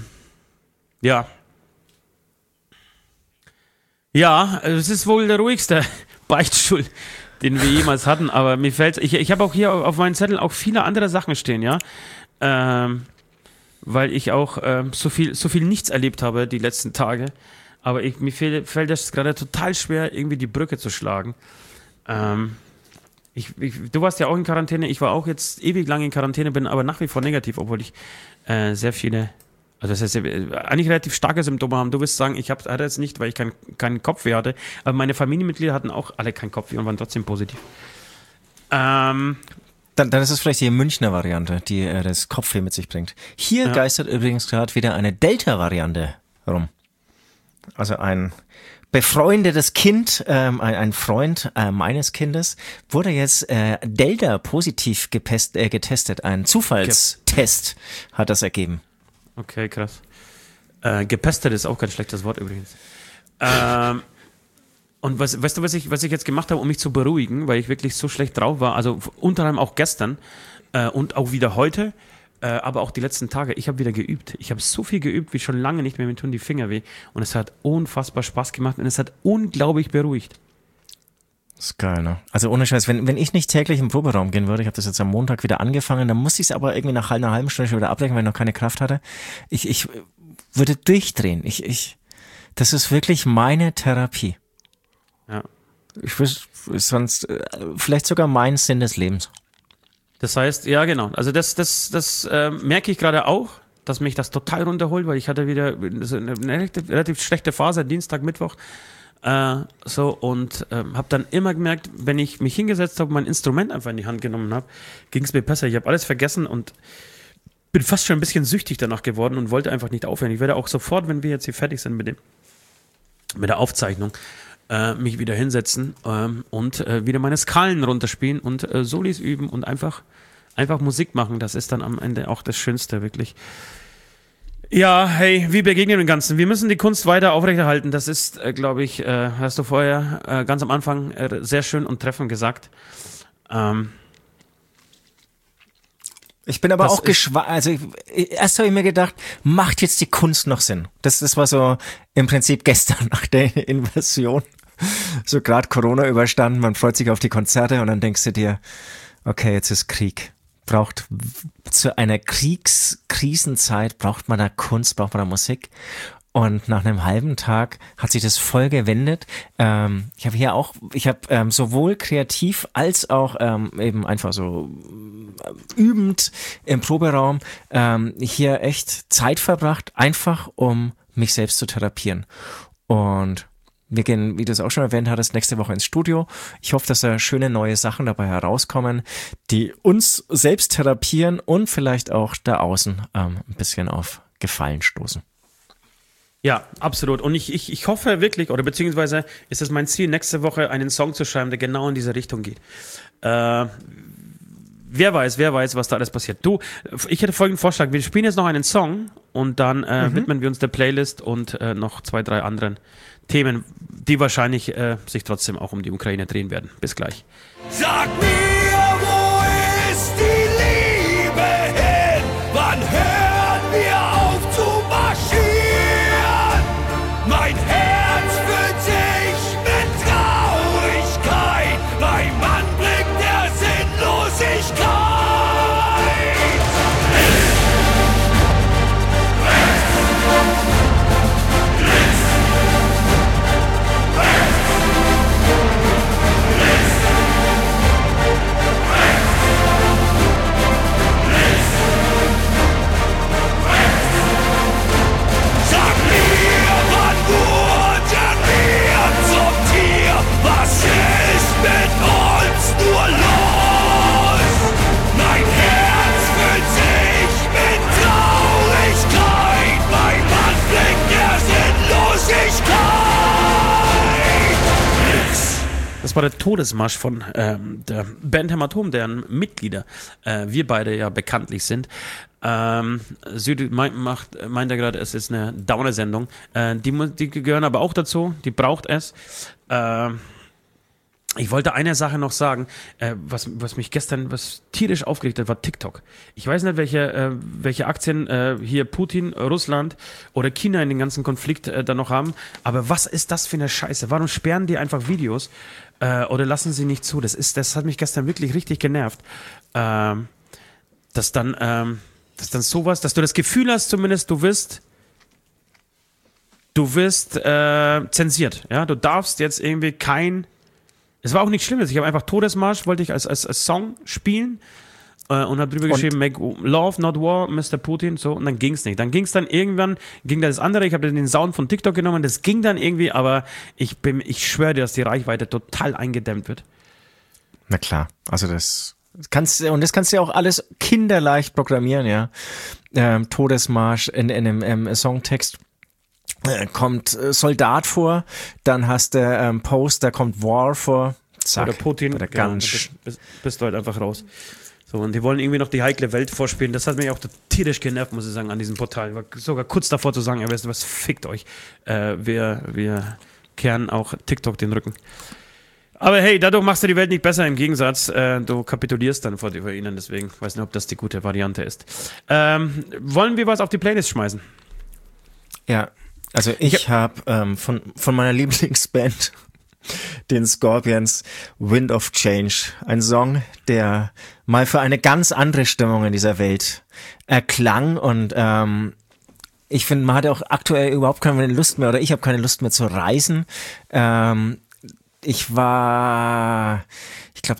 es ist wohl der ruhigste Beichtstuhl, den wir jemals hatten, aber mir fällt, ich habe auch hier auf meinen Zettel auch viele andere Sachen stehen, ja, weil ich auch so viel nichts erlebt habe die letzten Tage, aber mir fällt das gerade total schwer, irgendwie die Brücke zu schlagen. Du warst ja auch in Quarantäne, ich war auch jetzt ewig lang in Quarantäne, bin aber nach wie vor negativ, obwohl ich sehr viele, also das heißt, eigentlich relativ starke Symptome haben. Du wirst sagen, ich hatte jetzt nicht, weil ich keinen Kopfweh hatte, aber meine Familienmitglieder hatten auch alle keinen Kopfweh und waren trotzdem positiv. Dann ist es vielleicht die Münchner Variante, die das Kopfweh mit sich bringt. Hier geistert übrigens gerade wieder eine Delta-Variante rum. Also ein befreundetes Kind, ein Freund meines Kindes, wurde jetzt Delta positiv getestet. Ein Zufallstest hat das ergeben. Okay, krass. Gepestet ist auch kein schlechtes Wort übrigens. Und weißt du, was ich jetzt gemacht habe, um mich zu beruhigen, weil ich wirklich so schlecht drauf war, also unter anderem auch gestern und auch wieder heute, aber auch die letzten Tage, ich habe wieder geübt. Ich habe so viel geübt, wie schon lange nicht mehr, mir tun die Finger weh. Und es hat unfassbar Spaß gemacht und es hat unglaublich beruhigt. Das ist geil, ne? Also ohne Scheiß, wenn ich nicht täglich im Proberaum gehen würde, ich habe das jetzt am Montag wieder angefangen, dann musste ich es aber irgendwie nach einer halben Stunde wieder abbrechen, weil ich noch keine Kraft hatte. Ich würde durchdrehen. Das ist wirklich meine Therapie. Ja. Ich wüsste sonst vielleicht sogar mein Sinn des Lebens. Das heißt, ja genau, also das merke ich gerade auch, dass mich das total runterholt, weil ich hatte wieder eine relativ schlechte Phase, Dienstag, Mittwoch, und habe dann immer gemerkt, wenn ich mich hingesetzt habe, mein Instrument einfach in die Hand genommen habe, ging es mir besser. Ich habe alles vergessen und bin fast schon ein bisschen süchtig danach geworden und wollte einfach nicht aufhören. Ich werde auch sofort, wenn wir jetzt hier fertig sind mit der Aufzeichnung, mich wieder hinsetzen und wieder meine Skalen runterspielen und Solis üben und einfach Musik machen. Das ist dann am Ende auch das Schönste, wirklich. Ja, hey, wie begegnen wir dem Ganzen? Wir müssen die Kunst weiter aufrechterhalten. Das ist, glaube ich, hast du vorher ganz am Anfang sehr schön und treffend gesagt. Ich bin aber auch gespannt, also erst habe ich mir gedacht, macht jetzt die Kunst noch Sinn? Das war so im Prinzip gestern nach der Invasion. So gerade Corona überstanden, man freut sich auf die Konzerte und dann denkst du dir, okay, jetzt ist Krieg. Zu einer Kriegskrisenzeit braucht man da Kunst, braucht man da Musik. Und nach einem halben Tag hat sich das voll gewendet. Ich habe sowohl kreativ als auch eben einfach so übend im Proberaum hier echt Zeit verbracht, einfach um mich selbst zu therapieren. Und wir gehen, wie du es auch schon erwähnt hattest, nächste Woche ins Studio. Ich hoffe, dass da schöne neue Sachen dabei herauskommen, die uns selbst therapieren und vielleicht auch da außen ein bisschen auf Gefallen stoßen. Ja, absolut. Und ich hoffe wirklich, oder beziehungsweise ist es mein Ziel, nächste Woche einen Song zu schreiben, der genau in diese Richtung geht. Wer weiß, was da alles passiert. Ich hätte folgenden Vorschlag. Wir spielen jetzt noch einen Song und dann widmen wir uns der Playlist und noch 2, 3 anderen Themen, die wahrscheinlich sich trotzdem auch um die Ukraine drehen werden. Bis gleich. Sag mir, wo ist die Liebe hin? Wann hören wir auf zu marschieren? Mein Herz füllt sich mit Traurigkeit beim Anblick der Sinnlosigkeit. Das war der Todesmarsch von der Band Hämatom, deren Mitglieder wir beide ja bekanntlich sind. Süd meint er gerade, es ist eine Downer-Sendung. Die gehören aber auch dazu, die braucht es. Ich wollte eine Sache noch sagen, was mich gestern tierisch aufgeregt hat, war TikTok. Ich weiß nicht, welche Aktien hier Putin, Russland oder China in den ganzen Konflikt da noch haben, aber was ist das für eine Scheiße? Warum sperren die einfach Videos oder lassen sie nicht zu? Das hat mich gestern wirklich richtig genervt, dass dann sowas, dass du das Gefühl hast zumindest, du wirst zensiert, ja, du darfst jetzt irgendwie es war auch nichts Schlimmes, ich habe einfach Todesmarsch, wollte ich als Song spielen und habe drüber geschrieben, make love, not war, Mr. Putin, so, und dann ging's nicht. Dann ging das andere, ich habe den Sound von TikTok genommen, das ging dann irgendwie, aber ich schwöre dir, dass die Reichweite total eingedämmt wird. Na klar, also das kannst du ja auch alles kinderleicht programmieren, ja. Todesmarsch in einem Songtext. kommt Soldat vor, dann hast du Post, da kommt War vor. Zack. Oder Putin. Oder ganz bist du halt einfach raus. So, und die wollen irgendwie noch die heikle Welt vorspielen. Das hat mich auch tierisch genervt, muss ich sagen, an diesem Portal. Ich war sogar kurz davor zu sagen, ja, weißt du was, fickt euch. Wir kehren auch TikTok den Rücken. Aber hey, dadurch machst du die Welt nicht besser, im Gegensatz, du kapitulierst dann vor ihnen, deswegen weiß nicht, ob das die gute Variante ist. Wollen wir was auf die Playlist schmeißen? Ja, also ich habe von meiner Lieblingsband, den Scorpions, Wind of Change, ein Song, der mal für eine ganz andere Stimmung in dieser Welt erklang und ich finde, man hat auch aktuell überhaupt keine Lust mehr, oder ich habe keine Lust mehr zu reisen. Ich war, ich glaube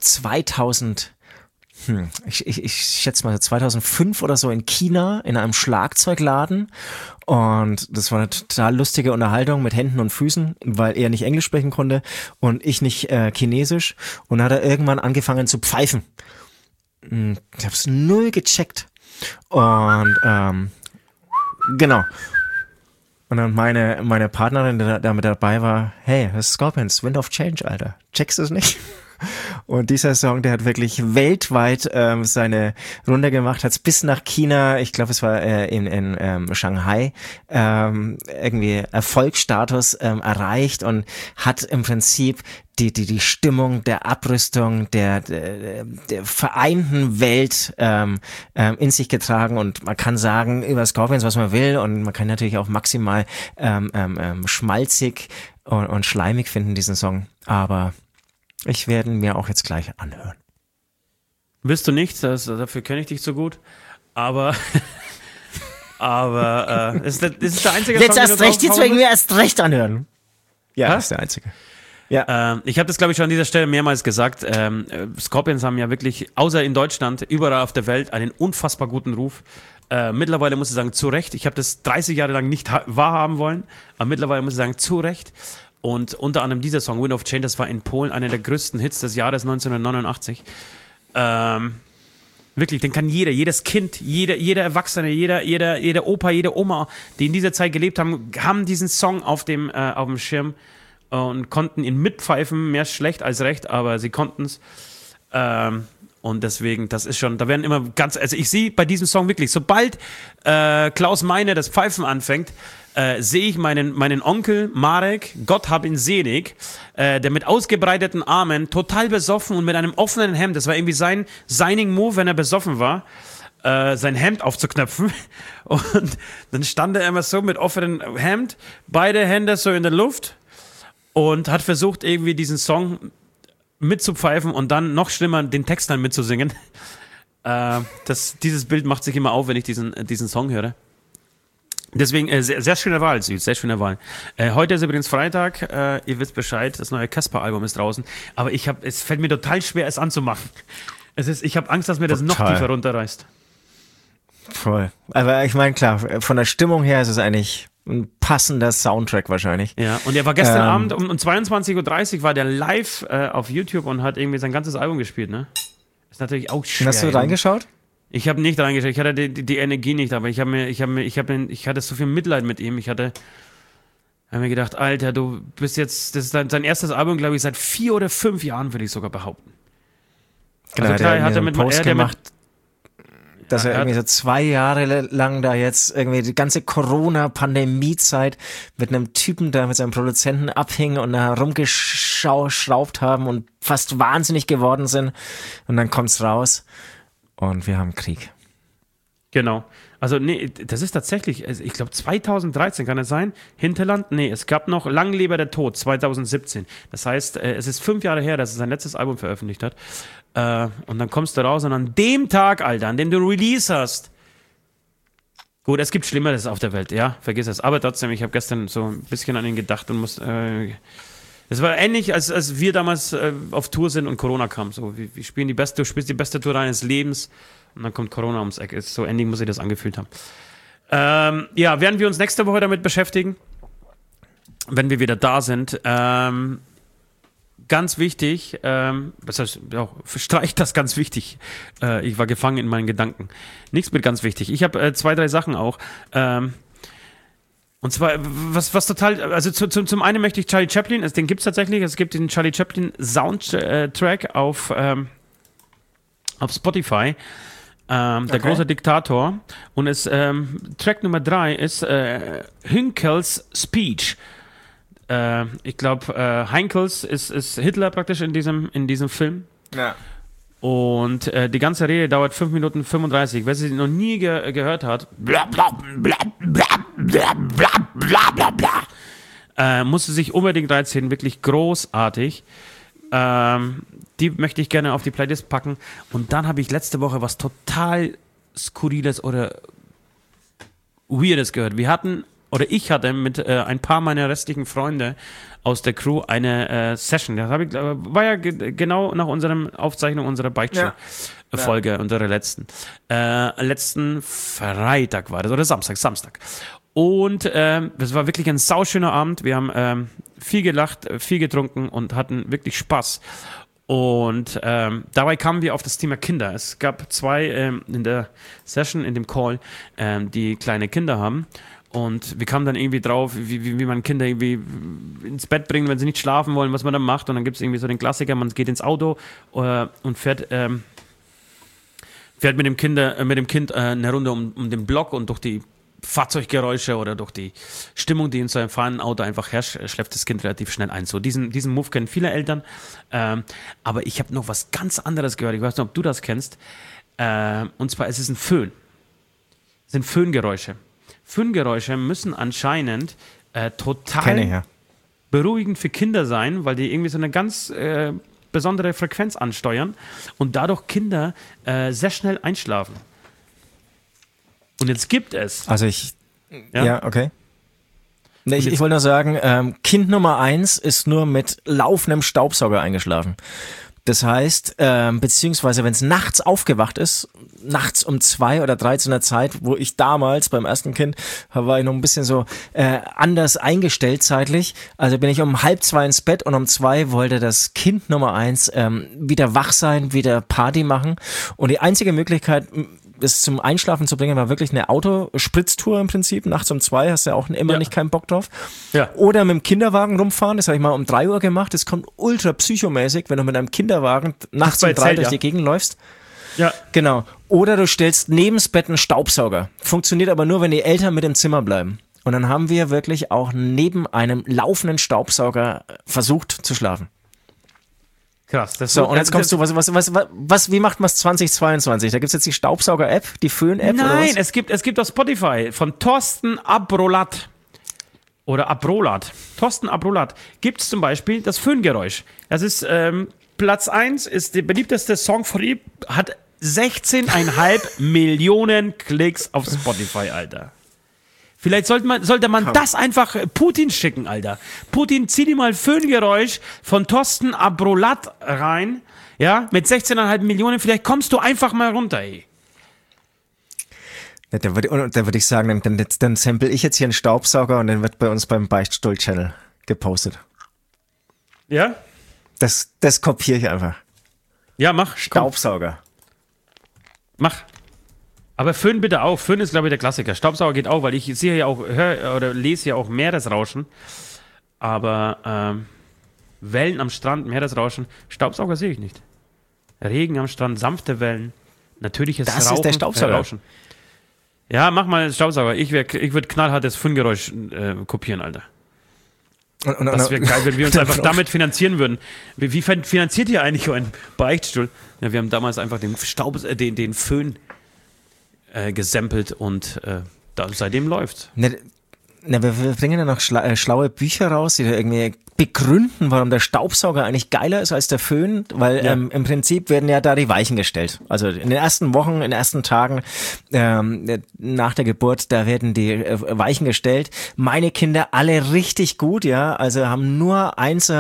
ich schätze mal 2005 oder so in China in einem Schlagzeugladen und das war eine total lustige Unterhaltung mit Händen und Füßen, weil er nicht Englisch sprechen konnte und ich nicht Chinesisch und dann hat er irgendwann angefangen zu pfeifen. Ich habe es null gecheckt und genau. Und dann meine Partnerin, die da mit dabei war, hey, das ist Scorpions, Wind of Change, Alter. Checkst du es nicht? Und dieser Song, der hat wirklich weltweit seine Runde gemacht, hat es bis nach China, ich glaube es war in Shanghai, irgendwie Erfolgsstatus erreicht und hat im Prinzip die Stimmung der Abrüstung der vereinten Welt in sich getragen und man kann sagen über Scorpions, was man will und man kann natürlich auch maximal schmalzig und schleimig finden, diesen Song, aber ich werde ihn mir auch jetzt gleich anhören. Wirst du nicht, dafür kenne ich dich so gut, aber ist der einzige jetzt Song, erst recht, jetzt wegen mir erst recht anhören. Ja, das ist der einzige. Ja. Ich habe das, glaube ich, schon an dieser Stelle mehrmals gesagt. Scorpions haben ja wirklich, außer in Deutschland, überall auf der Welt einen unfassbar guten Ruf. Mittlerweile muss ich sagen, zu Recht. Ich habe das 30 Jahre lang nicht wahrhaben wollen, aber mittlerweile muss ich sagen, zu Recht. Und unter anderem dieser Song, Wind of Change, das war in Polen einer der größten Hits des Jahres 1989. Wirklich, den kann jedes Kind, jeder Erwachsene, jeder Opa, jede Oma, die in dieser Zeit gelebt haben, haben diesen Song auf dem Schirm und konnten ihn mitpfeifen, mehr schlecht als recht, aber sie konnten es. Und deswegen, das ist schon, da werden immer also ich sehe bei diesem Song wirklich, sobald Klaus Meine das Pfeifen anfängt, sehe ich meinen Onkel Marek, Gott hab ihn selig, der mit ausgebreiteten Armen, total besoffen und mit einem offenen Hemd, das war irgendwie sein Signing Move, wenn er besoffen war, sein Hemd aufzuknöpfen und dann stand er immer so mit offenem Hemd, beide Hände so in der Luft und hat versucht irgendwie diesen Song mitzupfeifen und dann noch schlimmer den Text dann mitzusingen. Dieses Bild macht sich immer auf, wenn ich diesen Song höre. Deswegen, sehr, sehr schöne Wahl, Süd, sehr schöne Wahl. Heute ist übrigens Freitag, ihr wisst Bescheid, das neue Casper-Album ist draußen, aber es fällt mir total schwer, es anzumachen. Ich habe Angst, dass mir das noch tiefer runterreißt. Voll. Aber ich meine, klar, von der Stimmung her ist es eigentlich ein passender Soundtrack wahrscheinlich. Ja, und er war gestern Abend um 22:30 Uhr war der live auf YouTube und hat irgendwie sein ganzes Album gespielt, ne? Ist natürlich auch schwer. Hast du reingeschaut? Ich habe nicht reingeschaut, ich hatte die Energie nicht, aber ich hatte so viel Mitleid mit ihm. Ich habe mir gedacht, Alter, du bist jetzt, das ist sein erstes Album, glaube ich, seit 4 oder 5 Jahren, würde ich sogar behaupten. Genau, also klar, hat er mit Post gemacht, dass er irgendwie so 2 Jahre lang da jetzt irgendwie die ganze Corona-Pandemie-Zeit mit einem Typen da mit seinem Produzenten abhing und da rumgeschraubt haben und fast wahnsinnig geworden sind und dann kommt's raus. Und wir haben Krieg. Genau. Also, nee, das ist tatsächlich, ich glaube 2013 kann es sein. Hinterland, nee, es gab noch Lang lebe der Tod, 2017. Das heißt, es ist 5 Jahre her, dass er sein letztes Album veröffentlicht hat. Und dann kommst du raus und an dem Tag, Alter, an dem du Release hast. Gut, es gibt Schlimmeres auf der Welt, ja, vergiss es. Aber trotzdem, ich habe gestern so ein bisschen an ihn gedacht und muss. Es war ähnlich, als wir damals auf Tour sind und Corona kam. So, du spielst die beste Tour deines Lebens und dann kommt Corona ums Eck. So ähnlich muss sich das angefühlt haben. Ja, werden wir uns nächste Woche damit beschäftigen, wenn wir wieder da sind. Ganz wichtig, das heißt, ja, streicht das ganz wichtig. Ich war gefangen in meinen Gedanken. Nichts mit ganz wichtig. Ich habe 2, 3 Sachen auch. Und zwar, was total, also zum einen möchte ich Charlie Chaplin, den gibt es tatsächlich, es gibt den Charlie Chaplin Soundtrack auf Spotify, der große Diktator. Und Track Nummer 3 ist Heynckels Speech. Ich glaube, Heynckels ist Hitler praktisch in diesem Film. Ja. Und die ganze Rede dauert 5 Minuten 35. Wer sie noch nie gehört hat, bla bla bla bla bla bla bla bla bla, musste sich unbedingt reinziehen, wirklich großartig. Die möchte ich gerne auf die Playlist packen. Und dann habe ich letzte Woche was total Skurriles oder Weirdes gehört. Ich hatte mit ein paar meiner restlichen Freunde aus der Crew eine Session. Das war ja genau nach unserer Aufzeichnung unserer Beichtstuhl-Folge, unserer letzten. Letzten Freitag war das, oder Samstag. Und das war wirklich ein sauschöner Abend. Wir haben viel gelacht, viel getrunken und hatten wirklich Spaß. Und dabei kamen wir auf das Thema Kinder. Es gab 2 in der Session, in dem Call, die kleine Kinder haben. Und wir kamen dann irgendwie drauf, wie man Kinder irgendwie ins Bett bringt, wenn sie nicht schlafen wollen, was man dann macht. Und dann gibt es irgendwie so den Klassiker, man geht ins Auto und fährt mit dem Kind eine Runde um den Block und durch die Fahrzeuggeräusche oder durch die Stimmung, die in so einem fahrenden Auto einfach herrscht, schläft das Kind relativ schnell ein. So diesen Move kennen viele Eltern. Aber ich habe noch was ganz anderes gehört. Ich weiß nicht, ob du das kennst. Und zwar ist es ein Föhn. Es sind Föhngeräusche. Föhngeräusche müssen anscheinend total beruhigend für Kinder sein, weil die irgendwie so eine ganz besondere Frequenz ansteuern und dadurch Kinder sehr schnell einschlafen. Und jetzt gibt es... Also okay. Nee, ich wollte nur sagen, Kind Nummer 1 ist nur mit laufendem Staubsauger eingeschlafen. Das heißt, beziehungsweise wenn es nachts aufgewacht ist, nachts um 2 oder 3 zu einer Zeit, wo ich damals beim ersten Kind, war ich noch ein bisschen so anders eingestellt zeitlich. Also bin ich um 1:30 ins Bett und um 2 wollte das Kind Nummer 1 wieder wach sein, wieder Party machen. Und die einzige Möglichkeit, das zum Einschlafen zu bringen, war wirklich eine Autospritztour im Prinzip. Nachts um 2 hast du ja auch immer nicht keinen Bock drauf. Ja. Oder mit dem Kinderwagen rumfahren, das habe ich mal um 3 Uhr gemacht. Das kommt ultra psychomäßig, wenn du mit einem Kinderwagen nachts um 3 durch die Gegend läufst. Ja. Genau. Oder du stellst neben das Bett einen Staubsauger. Funktioniert aber nur, wenn die Eltern mit im Zimmer bleiben. Und dann haben wir wirklich auch neben einem laufenden Staubsauger versucht zu schlafen. Krass. So, und jetzt kommst du, wie macht man es 2022? Da gibt es jetzt die Staubsauger-App, die Föhn-App? Nein, oder was? Es gibt auf Spotify von Thorsten Abrolat oder Abrolat. Thorsten Abrolat gibt es zum Beispiel das Föhngeräusch. Das ist Platz 1, ist der beliebteste Song von ihm, hat 16,5 Millionen Klicks auf Spotify, Alter. Vielleicht sollte man das einfach Putin schicken, Alter. Putin, zieh dir mal Föhngeräusch von Thorsten Abrolat rein, ja, mit 16,5 Millionen, vielleicht kommst du einfach mal runter, ey. Ja, da würde ich sagen, dann sample ich jetzt hier einen Staubsauger und dann wird bei uns beim Beichtstuhl-Channel gepostet. Ja? Das kopiere ich einfach. Ja, mach. Staubsauger. Mach. Aber Föhn bitte auch. Föhn ist, glaube ich, der Klassiker. Staubsauger geht auch, weil ich sehe ja auch, höre oder lese ja auch Meeresrauschen. Aber Wellen am Strand, Meeresrauschen, Staubsauger sehe ich nicht. Regen am Strand, sanfte Wellen, natürliches Rauchen. Das ist der Staubsauger. Rauschen. Ja, mach mal einen Staubsauger. Ich würde knallhartes Föhngeräusch kopieren, Alter. Das wäre geil, wenn wir uns einfach damit finanzieren würden. Wie finanziert ihr eigentlich einen Beichtstuhl? Ja, wir haben damals einfach den Föhn gesampelt und seitdem läuft's. Wir bringen ja noch schlaue Bücher raus, die da irgendwie begründen, warum der Staubsauger eigentlich geiler ist als der Föhn, weil im Prinzip werden ja da die Weichen gestellt. Also in den ersten Wochen, in den ersten Tagen nach der Geburt, da werden die Weichen gestellt. Meine Kinder alle richtig gut, ja, also haben nur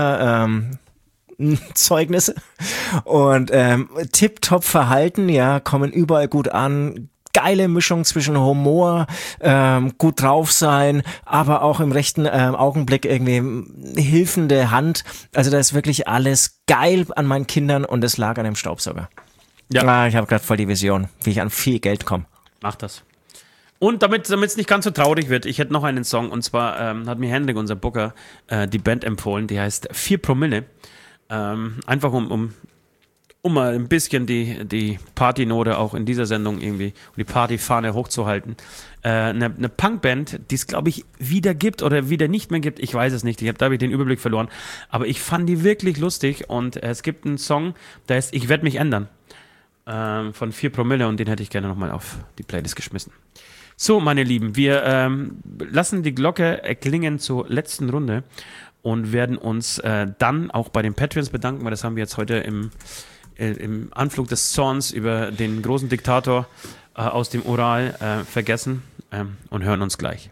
Zeugnisse und tipptopp Verhalten, ja, kommen überall gut an. Geile Mischung zwischen Humor, gut drauf sein, aber auch im rechten Augenblick irgendwie hilfende Hand. Also da ist wirklich alles geil an meinen Kindern und es lag an dem Staubsauger. Ja. Ich habe gerade voll die Vision, wie ich an viel Geld komme. Mach das. Und damit es nicht ganz so traurig wird, ich hätte noch einen Song, und zwar hat mir Hendrik, unser Booker, die Band empfohlen, die heißt 4 Promille. Einfach um mal ein bisschen die Partynote auch in dieser Sendung irgendwie, die Partyfahne hochzuhalten. Eine Punkband, die es, glaube ich, wieder gibt oder wieder nicht mehr gibt, ich weiß es nicht, da habe ich den Überblick verloren, aber ich fand die wirklich lustig, und es gibt einen Song, der heißt Ich werde mich ändern, von 4 Promille, und den hätte ich gerne nochmal auf die Playlist geschmissen. So, meine Lieben, wir lassen die Glocke erklingen zur letzten Runde und werden uns dann auch bei den Patreons bedanken, weil das haben wir jetzt heute im Anflug des Zorns über den großen Diktator aus dem Ural vergessen, und hören uns gleich.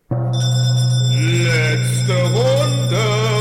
Letzte Runde.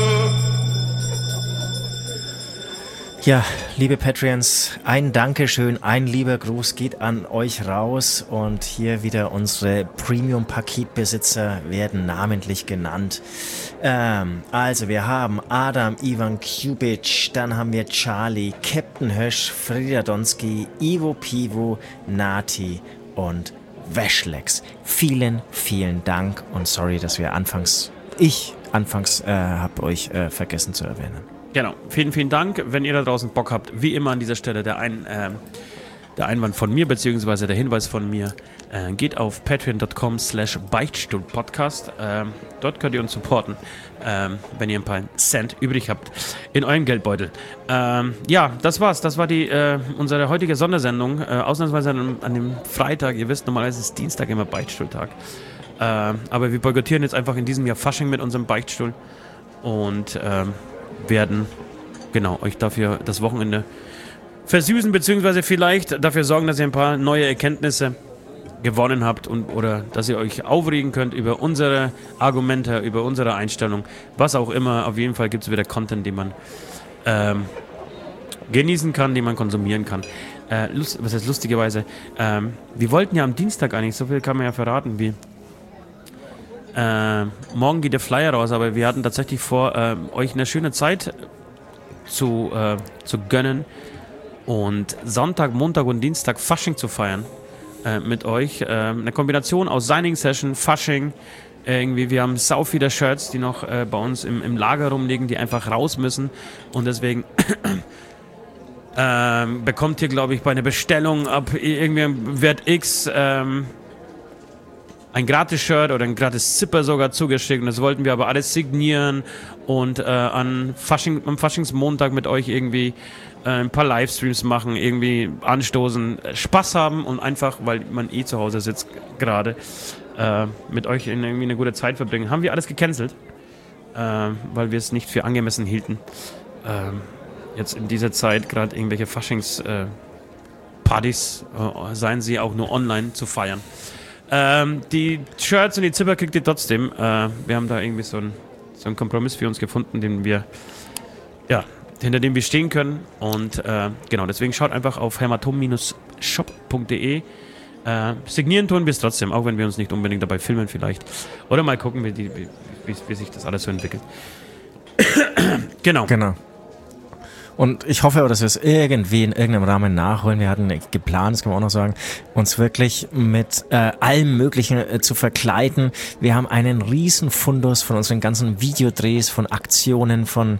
Ja, liebe Patreons, ein Dankeschön, ein lieber Gruß geht an euch raus, und hier wieder unsere Premium-Paketbesitzer werden namentlich genannt. Also wir haben Adam Ivan Kubic, dann haben wir Charlie, Captain Hösch, Frieda Donski, Ivo Pivo, Nati und Wäschlex. Vielen, vielen Dank, und sorry, dass wir anfangs habe euch vergessen zu erwähnen. Genau, vielen, vielen Dank. Wenn ihr da draußen Bock habt, wie immer an dieser Stelle der Einwand von mir, beziehungsweise der Hinweis von mir, geht auf patreon.com/Beichtstuhlpodcast. Dort könnt ihr uns supporten, wenn ihr ein paar Cent übrig habt in eurem Geldbeutel. Ja, das war's. Das war unsere heutige Sondersendung. Ausnahmsweise an dem Freitag. Ihr wisst, normalerweise ist Dienstag immer Beichtstuhltag. Aber wir boykottieren jetzt einfach in diesem Jahr Fasching mit unserem Beichtstuhl und werden euch dafür das Wochenende versüßen, beziehungsweise vielleicht dafür sorgen, dass ihr ein paar neue Erkenntnisse gewonnen habt oder dass ihr euch aufregen könnt über unsere Argumente, über unsere Einstellung, was auch immer. Auf jeden Fall gibt es wieder Content, den man genießen kann, den man konsumieren kann. Was heißt lustigerweise? Wir wollten ja am Dienstag eigentlich, so viel kann man ja verraten, wie morgen geht der Flyer raus, aber wir hatten tatsächlich vor, euch eine schöne Zeit zu gönnen und Sonntag, Montag und Dienstag Fasching zu feiern mit euch. Eine Kombination aus Signing Session, Fasching, irgendwie, wir haben sau viele Shirts, die noch bei uns im Lager rumliegen, die einfach raus müssen, und deswegen bekommt ihr, glaube ich, bei einer Bestellung ab irgendwie Wert X ein Gratis-Shirt oder ein Gratis-Zipper sogar zugeschickt, und das wollten wir aber alles signieren und am Faschingsmontag mit euch irgendwie ein paar Livestreams machen, irgendwie anstoßen, Spaß haben und einfach, weil man zu Hause sitzt gerade, mit euch irgendwie eine gute Zeit verbringen. Haben wir alles gecancelt, weil wir es nicht für angemessen hielten, jetzt in dieser Zeit gerade irgendwelche Faschingspartys, seien sie auch nur online, zu feiern. Die Shirts und die Zipper kriegt ihr trotzdem. Wir haben da irgendwie so einen Kompromiss für uns gefunden, hinter dem wir stehen können. Und deswegen schaut einfach auf hämatom-shop.de. Signieren tun wir es trotzdem, auch wenn wir uns nicht unbedingt dabei filmen vielleicht. Oder mal gucken, wie sich das alles so entwickelt. Genau. Und ich hoffe, dass wir es irgendwie in irgendeinem Rahmen nachholen. Wir hatten geplant, das kann man auch noch sagen, uns wirklich mit allem Möglichen zu verkleiden. Wir haben einen riesen Fundus von unseren ganzen Videodrehs, von Aktionen, von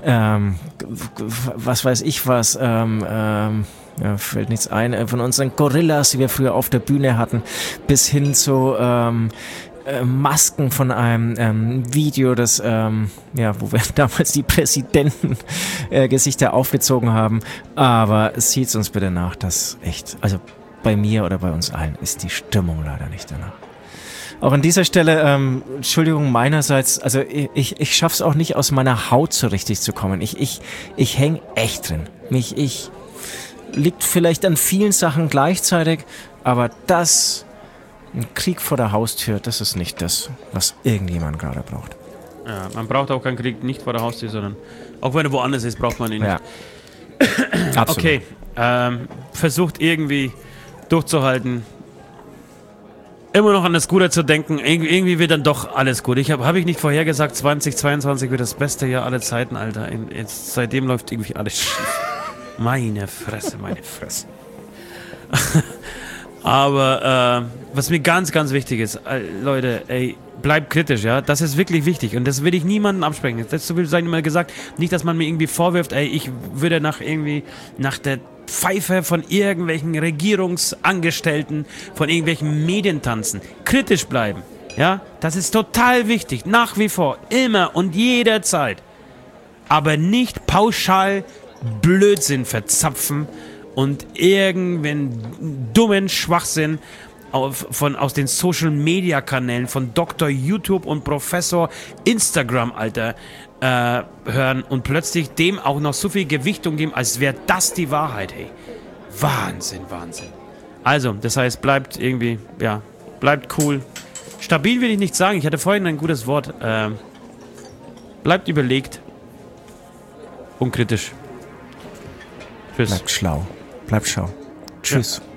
was weiß ich was, fällt nichts ein, von unseren Gorillas, die wir früher auf der Bühne hatten, bis hin zu Masken von einem Video, das wo wir damals die Präsidenten-Gesichter aufgezogen haben. Aber seht's uns bitte nach, dass echt, also bei mir oder bei uns allen ist die Stimmung leider nicht danach. Auch an dieser Stelle, Entschuldigung meinerseits, also ich schaff's auch nicht, aus meiner Haut so richtig zu kommen. Ich häng echt drin. Ich liegt vielleicht an vielen Sachen gleichzeitig, aber ein Krieg vor der Haustür, das ist nicht das, was irgendjemand gerade braucht. Ja, man braucht auch keinen Krieg nicht vor der Haustür, sondern auch wenn er woanders ist, braucht man ihn nicht. Ja. Absolut. Okay, versucht irgendwie durchzuhalten, immer noch an das Gute zu denken. Irgendwie wird dann doch alles gut. Habe ich nicht vorhergesagt, 2022 wird das beste Jahr aller Zeiten, Alter. Seitdem läuft irgendwie alles schief. Meine Fresse. Aber was mir ganz, ganz wichtig ist, Leute, ey, bleibt kritisch, ja. Das ist wirklich wichtig und das will ich niemandem absprechen. Das will sein immer gesagt. Nicht, dass man mir irgendwie vorwirft, ey, ich würde nach der Pfeife von irgendwelchen Regierungsangestellten, von irgendwelchen Medien tanzen. Kritisch bleiben, ja. Das ist total wichtig, nach wie vor, immer und jederzeit. Aber nicht pauschal Blödsinn verzapfen und irgendeinen dummen Schwachsinn aus den Social-Media-Kanälen von Dr. YouTube und Professor Instagram, Alter, hören und plötzlich dem auch noch so viel Gewichtung geben, als wäre das die Wahrheit, hey. Wahnsinn, Wahnsinn. Also, das heißt, bleibt irgendwie, ja, bleibt cool. Stabil will ich nicht sagen, ich hatte vorhin ein gutes Wort. Bleibt überlegt und kritisch. Tschüss. Bleibt schlau. Bleibt schlau. Tschüss. Ja.